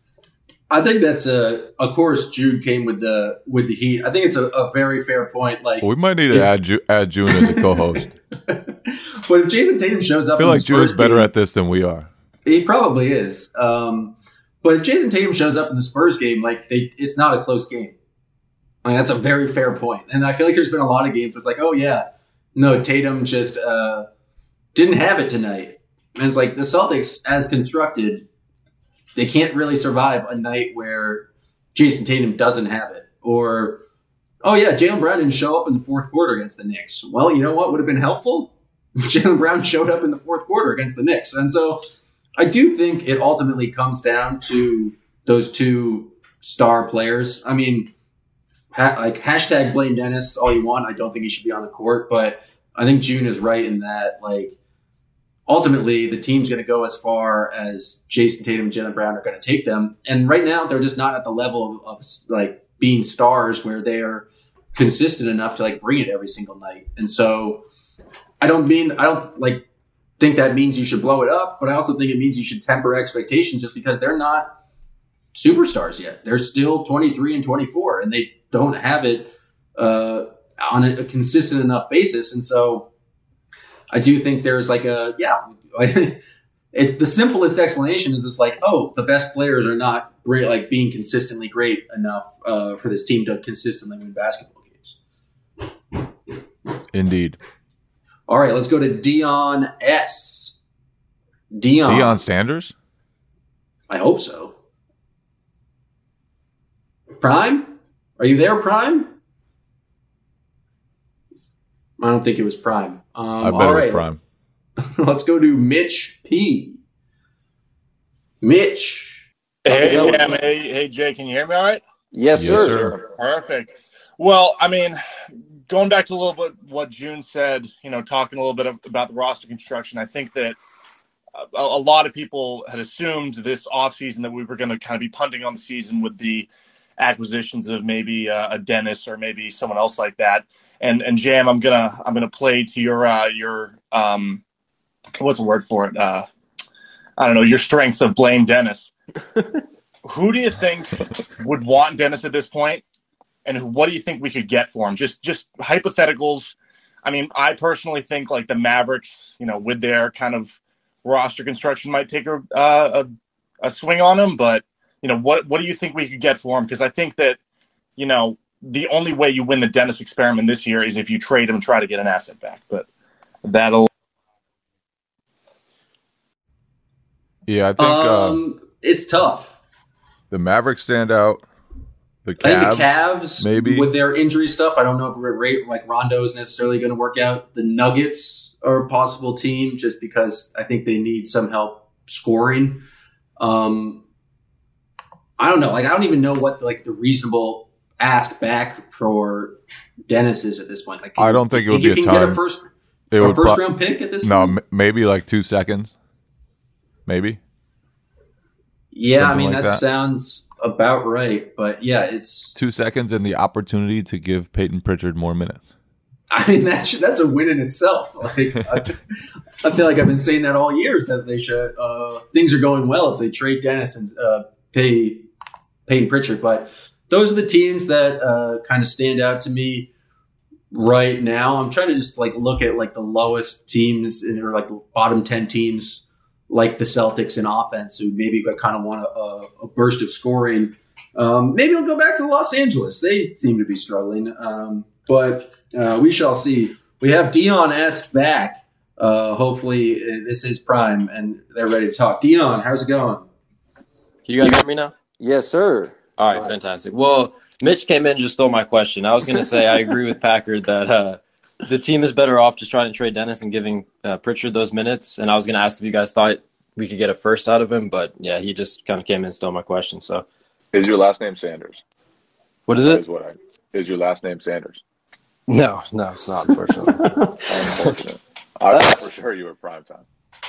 I think that's a. Of course, Jude came with the with the heat. I think it's a, a very fair point. Like well, we might need to add Ju- add June as a co-host. But if Jason Tatum shows up, I feel in like the June's Spurs better game, at this than we are. He probably is. Um, but if Jason Tatum shows up in the Spurs game, like they, it's not a close game. I mean, that's a very fair point. And I feel like there's been a lot of games where it's like, oh yeah, no, Tatum just uh, didn't have it tonight. And it's like the Celtics, as constructed, they can't really survive a night where Jason Tatum doesn't have it. Or, oh yeah, Jaylen Brown didn't show up in the fourth quarter against the Knicks. Well, you know what would have been helpful? Jaylen Brown showed up in the fourth quarter against the Knicks. And so I do think it ultimately comes down to those two star players. I mean, ha- like hashtag blame Dennis all you want. I don't think he should be on the court, but I think June is right in that, like, ultimately, the team's going to go as far as Jason Tatum and Jaylen Brown are going to take them. And right now, they're just not at the level of, of like being stars where they are consistent enough to like bring it every single night. And so I don't mean, I don't like think that means you should blow it up, but I also think it means you should temper expectations just because they're not superstars yet. They're still twenty-three and twenty-four and they don't have it uh, on a, a consistent enough basis. And so I do think there's like a, yeah, it's the simplest explanation is just like, oh, the best players are not great, like being consistently great enough uh, for this team to consistently win basketball games. Indeed. All right, let's go to Dion S. Dion. Deion Sanders? I hope so. Prime? Are you there, Prime? I don't think it was Prime. Um, I bet all right. it was Prime. Let's go to Mitch P. Mitch. Hey, Jam. Hey, hey, Jay, can you hear me all right? Yes, Yes, sir. sir. Perfect. Well, I mean, going back to a little bit what June said, you know, talking a little bit of, about the roster construction, I think that a, a lot of people had assumed this offseason that we were going to kind of be punting on the season with the acquisitions of maybe uh, a Dennis or maybe someone else like that. And and Jam, I'm gonna I'm gonna play to your uh, your um what's the word for it? Uh, I don't know, your strengths of blame Dennis. Who do you think would want Dennis at this point? And what do you think we could get for him? Just just hypotheticals. I mean, I personally think like the Mavericks, you know, with their kind of roster construction might take a uh, a, a swing on him. But, you know, what what do you think we could get for him? Because I think that, you know, the only way you win the Dennis experiment this year is if you trade him and try to get an asset back. But that'll. Yeah, I think um, uh, it's tough. The Mavericks stand out. The Cavs, I think the Cavs, maybe with their injury stuff, I don't know if rate like Rondo is necessarily going to work out. The Nuggets are a possible team just because I think they need some help scoring. Um, I don't know. Like I don't even know what like the reasonable ask back for Dennis is at this point. Like I don't think it would be you a can ton. get a first It a would first pro- round pick at this no, point. m- maybe like two seconds, maybe. Yeah, Something I mean like that, that. sounds about right. But yeah, it's Two seconds and the opportunity to give Peyton Pritchard more minutes. I mean that's that's a win in itself. Like I, I feel like I've been saying that all years that they should uh, things are going well if they trade Dennis and uh, pay Peyton Pritchard. But those are the teams that uh, kind of stand out to me right now. I'm trying to just like look at like the lowest teams in, or like bottom ten teams like the Celtics in offense who maybe kind of want a, a, a burst of scoring. Um, maybe I'll go back to Los Angeles. They seem to be struggling, um, but uh, we shall see. We have Dion S back. Uh, hopefully this is prime and they're ready to talk. Dion, how's it going? Can you guys hear me now? Yes, sir. All right, fantastic. Well, Mitch came in and just stole my question. I was going to say I agree with Packard that uh, the team is better off just trying to trade Dennis and giving uh, Pritchard those minutes. And I was going to ask if you guys thought we could get a first out of him, but yeah, he just kind of came in and stole my question. So, is your last name Sanders? What is That it? is what I, is your last name Sanders? No, no, it's not, unfortunately. Unfortunate. I thought for sure you were primetime.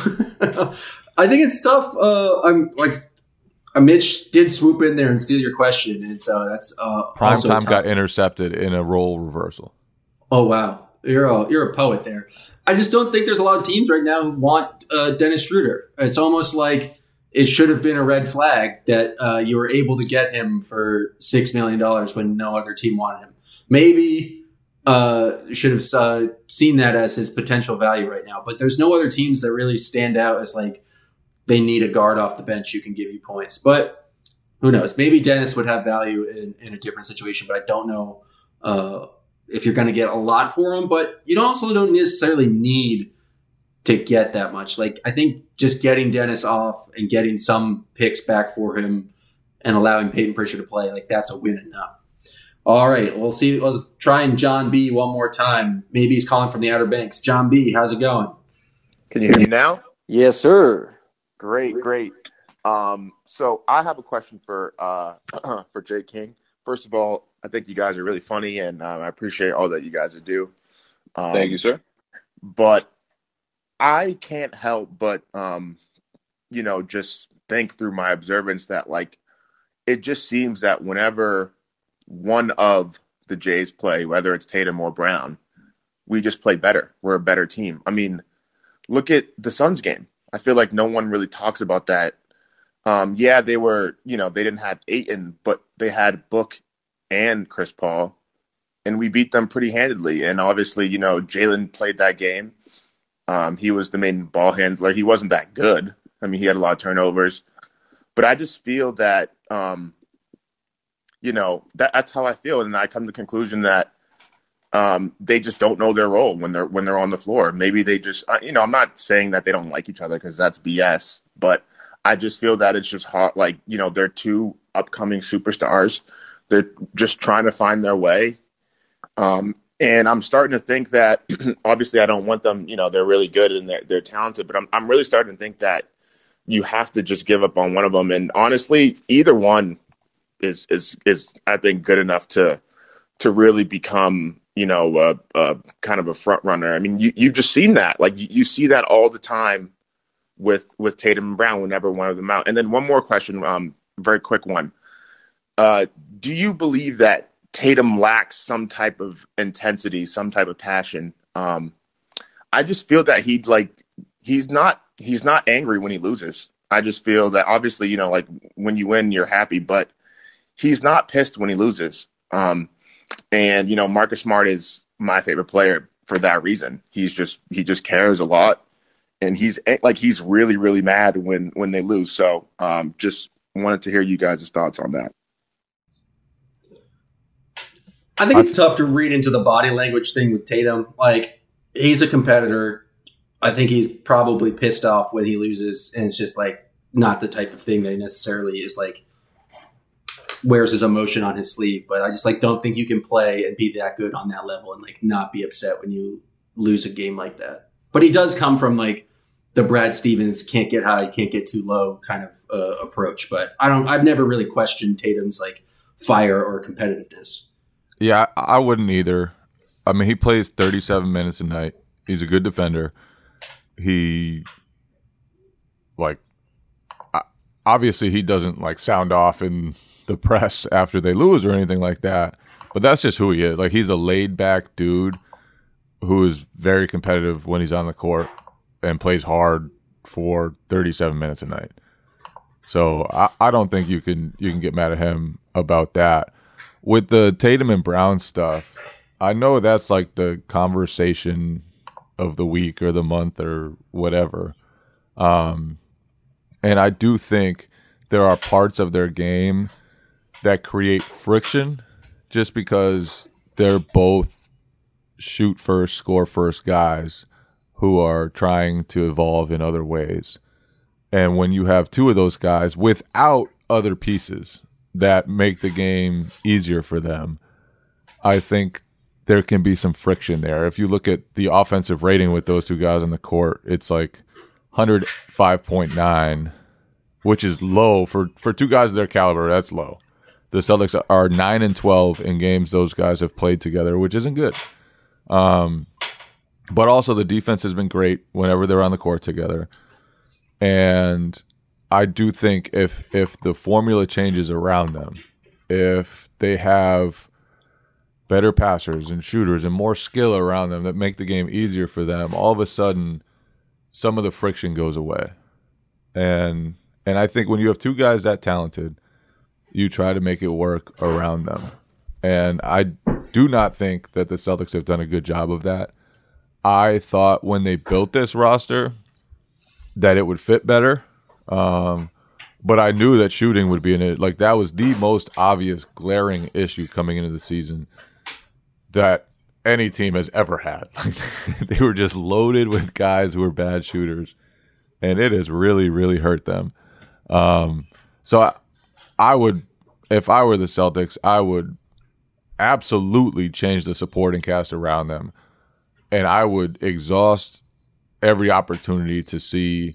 I think it's tough. Uh, I'm like, uh, Mitch did swoop in there and steal your question, and so that's uh, prime also time tough. got intercepted in a role reversal. Oh wow, you're a you're a poet there. I just don't think there's a lot of teams right now who want uh, Dennis Schroeder. It's almost like it should have been a red flag that uh, you were able to get him for six million dollars when no other team wanted him. Maybe. Uh, should have uh, seen that as his potential value right now. But there's no other teams that really stand out as like they need a guard off the bench who can give you points. But who knows? Maybe Dennis would have value in, in a different situation. But I don't know uh, if you're going to get a lot for him. But you also don't necessarily need to get that much. Like I think just getting Dennis off and getting some picks back for him and allowing Peyton Pritchard to play, like that's a win enough. All right, we'll see. Let's try and John B one more time. Maybe he's calling from the Outer Banks. John B, how's it going? Can you hear me now? Yes, sir. Great, great. Um, so I have a question for uh, for Jay King. First of all, I think you guys are really funny, and um, I appreciate all that you guys do. Um, Thank you, sir. But I can't help but, um, you know, just think through my observance that, like, it just seems that whenever one of the Jays play, whether it's Tatum or Brown, we just play better. We're a better team. I mean, look at the Suns game. I feel like no one really talks about that. Um, yeah, they were, you know, they didn't have Ayton, but they had Book and Chris Paul, and we beat them pretty handedly. And obviously, you know, Jalen played that game. Um, he was the main ball handler. He wasn't that good. I mean, he had a lot of turnovers. But I just feel that, um, you know, that, that's how I feel. And I come to the conclusion that um, they just don't know their role when they're when they're on the floor. Maybe they just, uh, you know, I'm not saying that they don't like each other because that's B S. But I just feel that it's just hard. Like, you know, they're two upcoming superstars. They're just trying to find their way. Um, and I'm starting to think that, obviously, I don't want them, you know, they're really good and they're, they're talented. But I'm I'm really starting to think that you have to just give up on one of them. And honestly, either one is is is I think good enough to to really become, you know, a, a kind of a front runner. I mean, you you've just seen that. Like you, you see that all the time with with Tatum and Brown whenever one of them out. And then one more question, um, very quick one. Uh, do you believe that Tatum lacks some type of intensity, some type of passion? Um, I just feel that he's like he's not he's not angry when he loses. I just feel that obviously, you know, like when you win, you're happy, but he's not pissed when he loses. Um, and, you know, Marcus Smart is my favorite player for that reason. He's just he just cares a lot. And he's like he's really, really mad when when they lose. So um, just wanted to hear you guys' thoughts on that. I think it's tough to read into the body language thing with Tatum. Like, he's a competitor. I think he's probably pissed off when he loses. And it's just like not the type of thing that he necessarily is like wears his emotion on his sleeve. But I just like don't think you can play and be that good on that level and like not be upset when you lose a game like that. But he does come from like the Brad Stevens can't get high, can't get too low kind of uh, approach. But I don't. I've never really questioned Tatum's like fire or competitiveness. Yeah, I wouldn't either. I mean, he plays thirty-seven minutes a night. He's a good defender. He like obviously he doesn't like sound off in the press after they lose or anything like that. But that's just who he is. Like, he's a laid back dude who is very competitive when he's on the court and plays hard for thirty-seven minutes a night. So I, I don't think you can you can get mad at him about that. With the Tatum and Brown stuff, I know that's like the conversation of the week or the month or whatever. Um, and I do think there are parts of their game that create friction just because they're both shoot first, score first guys who are trying to evolve in other ways. And when you have two of those guys without other pieces that make the game easier for them, I think there can be some friction there. If you look at the offensive rating with those two guys on the court, it's like one oh five point nine, which is low for, for two guys of their caliber. That's low. The Celtics are nine and twelve in games those guys have played together, which isn't good. Um, but also the defense has been great whenever they're on the court together. And I do think if if the formula changes around them, if they have better passers and shooters and more skill around them that make the game easier for them, all of a sudden some of the friction goes away. And and I think when you have two guys that talented, you try to make it work around them. And I do not think that the Celtics have done a good job of that. I thought when they built this roster that it would fit better. Um, but I knew that shooting would be in it. Like, that was the most obvious glaring issue coming into the season that any team has ever had. They were just loaded with guys who were bad shooters, and it has really, really hurt them. Um, so I, I would, if I were the Celtics, I would absolutely change the supporting cast around them, and I would exhaust every opportunity to see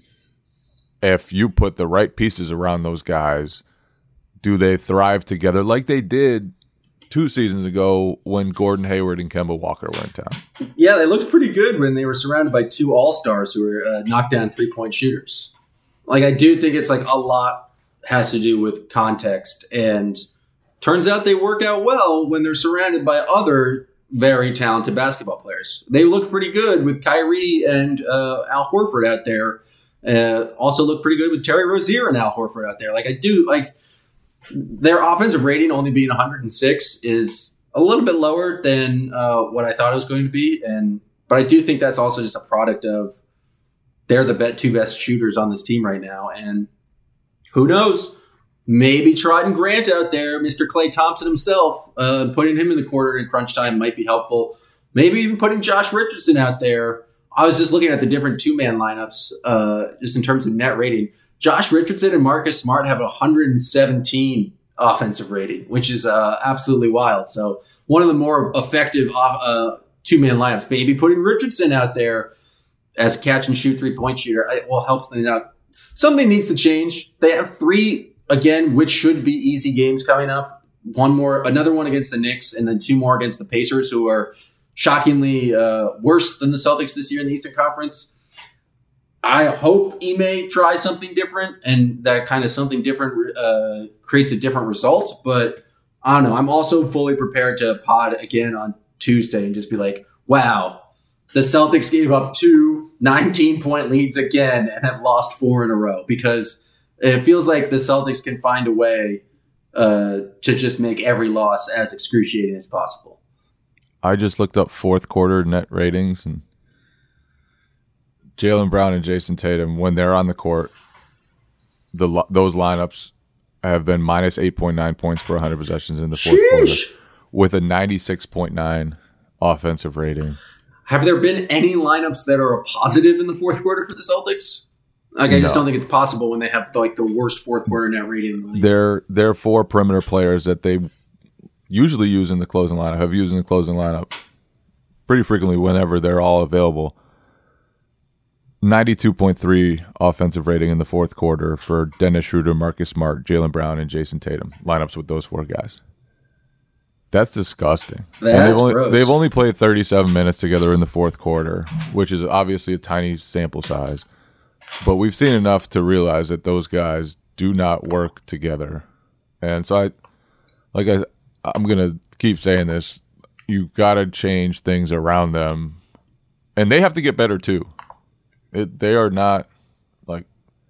if you put the right pieces around those guys, do they thrive together like they did two seasons ago when Gordon Hayward and Kemba Walker were in town? Yeah, they looked pretty good when they were surrounded by two all-stars who were uh, knockdown three-point shooters. Like, I do think it's like a lot has to do with context, and turns out they work out well when they're surrounded by other very talented basketball players. They look pretty good with Kyrie and uh, Al Horford out there. Uh, also look pretty good with Terry Rozier and Al Horford out there. Like, I do like their offensive rating only being one hundred six is a little bit lower than uh, what I thought it was going to be. And, but I do think that's also just a product of they're the bet two best shooters on this team right now. And who knows, maybe Trotton Grant out there, Mister Klay Thompson himself, uh, putting him in the corner in crunch time might be helpful. Maybe even putting Josh Richardson out there. I was just looking at the different two-man lineups, uh, just in terms of net rating. Josh Richardson and Marcus Smart have a one hundred seventeen offensive rating, which is uh, absolutely wild. So one of the more effective uh, two-man lineups. Maybe putting Richardson out there as a catch-and-shoot three-point shooter it will help them out. Something needs to change. They have three, again, which should be easy games coming up. One more, another one against the Knicks, and then two more against the Pacers, who are shockingly uh, worse than the Celtics this year in the Eastern Conference. I hope Ime tries something different, and that kind of something different uh, creates a different result. But I don't know. I'm also fully prepared to pod again on Tuesday and just be like, wow, the Celtics gave up two nineteen-point leads again and have lost four in a row, because it feels like the Celtics can find a way uh, to just make every loss as excruciating as possible. I just looked up fourth quarter net ratings, and Jaylen Brown and Jason Tatum, when they're on the court, the those lineups have been minus eight point nine points per one hundred possessions in the fourth Sheesh. quarter, with a ninety-six point nine offensive rating. Have there been any lineups that are a positive in the fourth quarter for the Celtics? Like, I no. just don't think it's possible when they have like the worst fourth quarter net rating in the league. They're they're four perimeter players that they usually use in the closing lineup, have used in the closing lineup pretty frequently whenever they're all available. ninety-two point three offensive rating in the fourth quarter for Dennis Schroeder, Marcus Smart, Jaylen Brown, and Jason Tatum. Lineups with those four guys. That's disgusting. That's and they've only, gross. They've only played thirty-seven minutes together in the fourth quarter, which is obviously a tiny sample size. But we've seen enough to realize that those guys do not work together. And so I, like I, I'm going to keep saying this. You got to change things around them. And they have to get better too. It, they are not like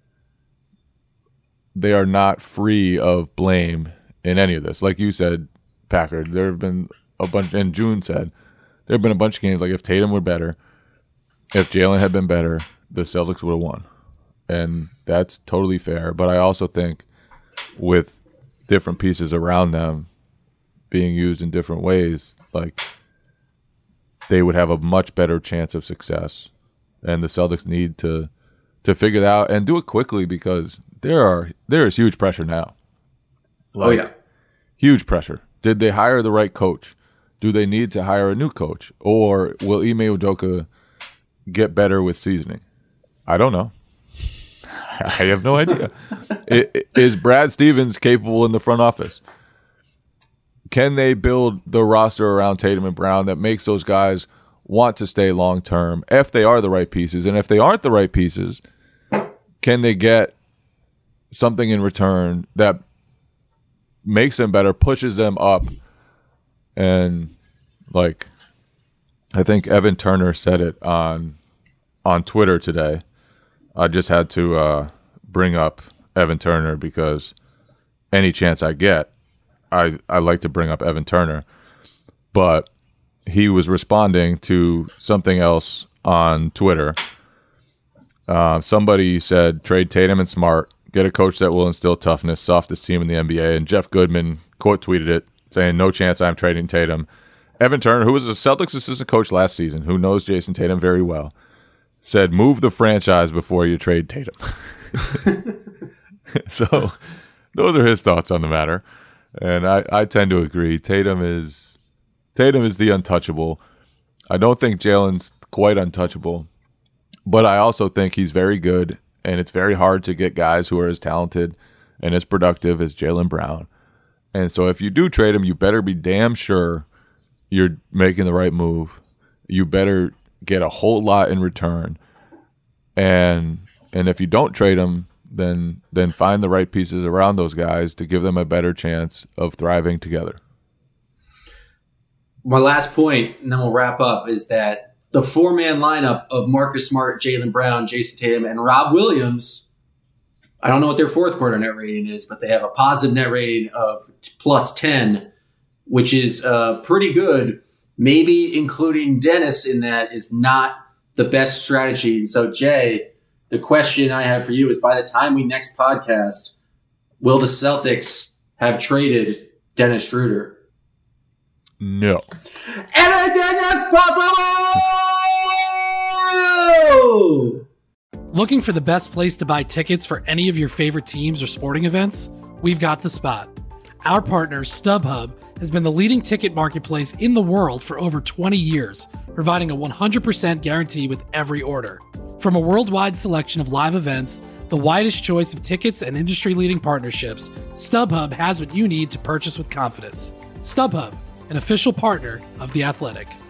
they are not free of blame in any of this. Like you said, Packard, there have been a bunch, and June said, there have been a bunch of games like if Tatum were better, if Jaylen had been better, the Celtics would have won. And that's totally fair. But I also think with different pieces around them being used in different ways, like they would have a much better chance of success. And the Celtics need to to figure that out and do it quickly, because there are there is huge pressure now. Like, oh yeah. Huge pressure. Did they hire the right coach? Do they need to hire a new coach? Or will Ime Udoka get better with seasoning? I don't know. I have no idea. Is Brad Stevens capable in the front office? Can they build the roster around Tatum and Brown that makes those guys want to stay long term if they are the right pieces? And if they aren't the right pieces, can can they get something in return that makes them better, pushes them up? And like, I think Evan Turner said it on on Twitter today. I just had to uh, bring up Evan Turner because any chance I get, I, I like to bring up Evan Turner. But he was responding to something else on Twitter. Uh, somebody said, trade Tatum and Smart, get a coach that will instill toughness, softest team in the N B A. And Jeff Goodman quote tweeted it, saying, no chance I'm trading Tatum. Evan Turner, who was the Celtics assistant coach last season, who knows Jason Tatum very well, said, move the franchise before you trade Tatum. So those are his thoughts on the matter. And I, I tend to agree. Tatum is Tatum is the untouchable. I don't think Jalen's quite untouchable, but I also think he's very good, and it's very hard to get guys who are as talented and as productive as Jaylen Brown. And so if you do trade him, you better be damn sure you're making the right move. You better get a whole lot in return. And and if you don't trade him, then then find the right pieces around those guys to give them a better chance of thriving together. My last point, and then we'll wrap up, is that the four-man lineup of Marcus Smart, Jaylen Brown, Jason Tatum, and Rob Williams, I don't know what their fourth quarter net rating is, but they have a positive net rating of plus ten, which is uh, pretty good. Maybe including Dennis in that is not the best strategy. And so, Jay, the question I have for you is, by the time we next podcast, will the Celtics have traded Dennis Schroeder? No. Anything is possible! Looking for the best place to buy tickets for any of your favorite teams or sporting events? We've got the spot. Our partner, StubHub, has been the leading ticket marketplace in the world for over twenty years, providing a one hundred percent guarantee with every order. From a worldwide selection of live events, the widest choice of tickets, and industry-leading partnerships, StubHub has what you need to purchase with confidence. StubHub, an official partner of The Athletic.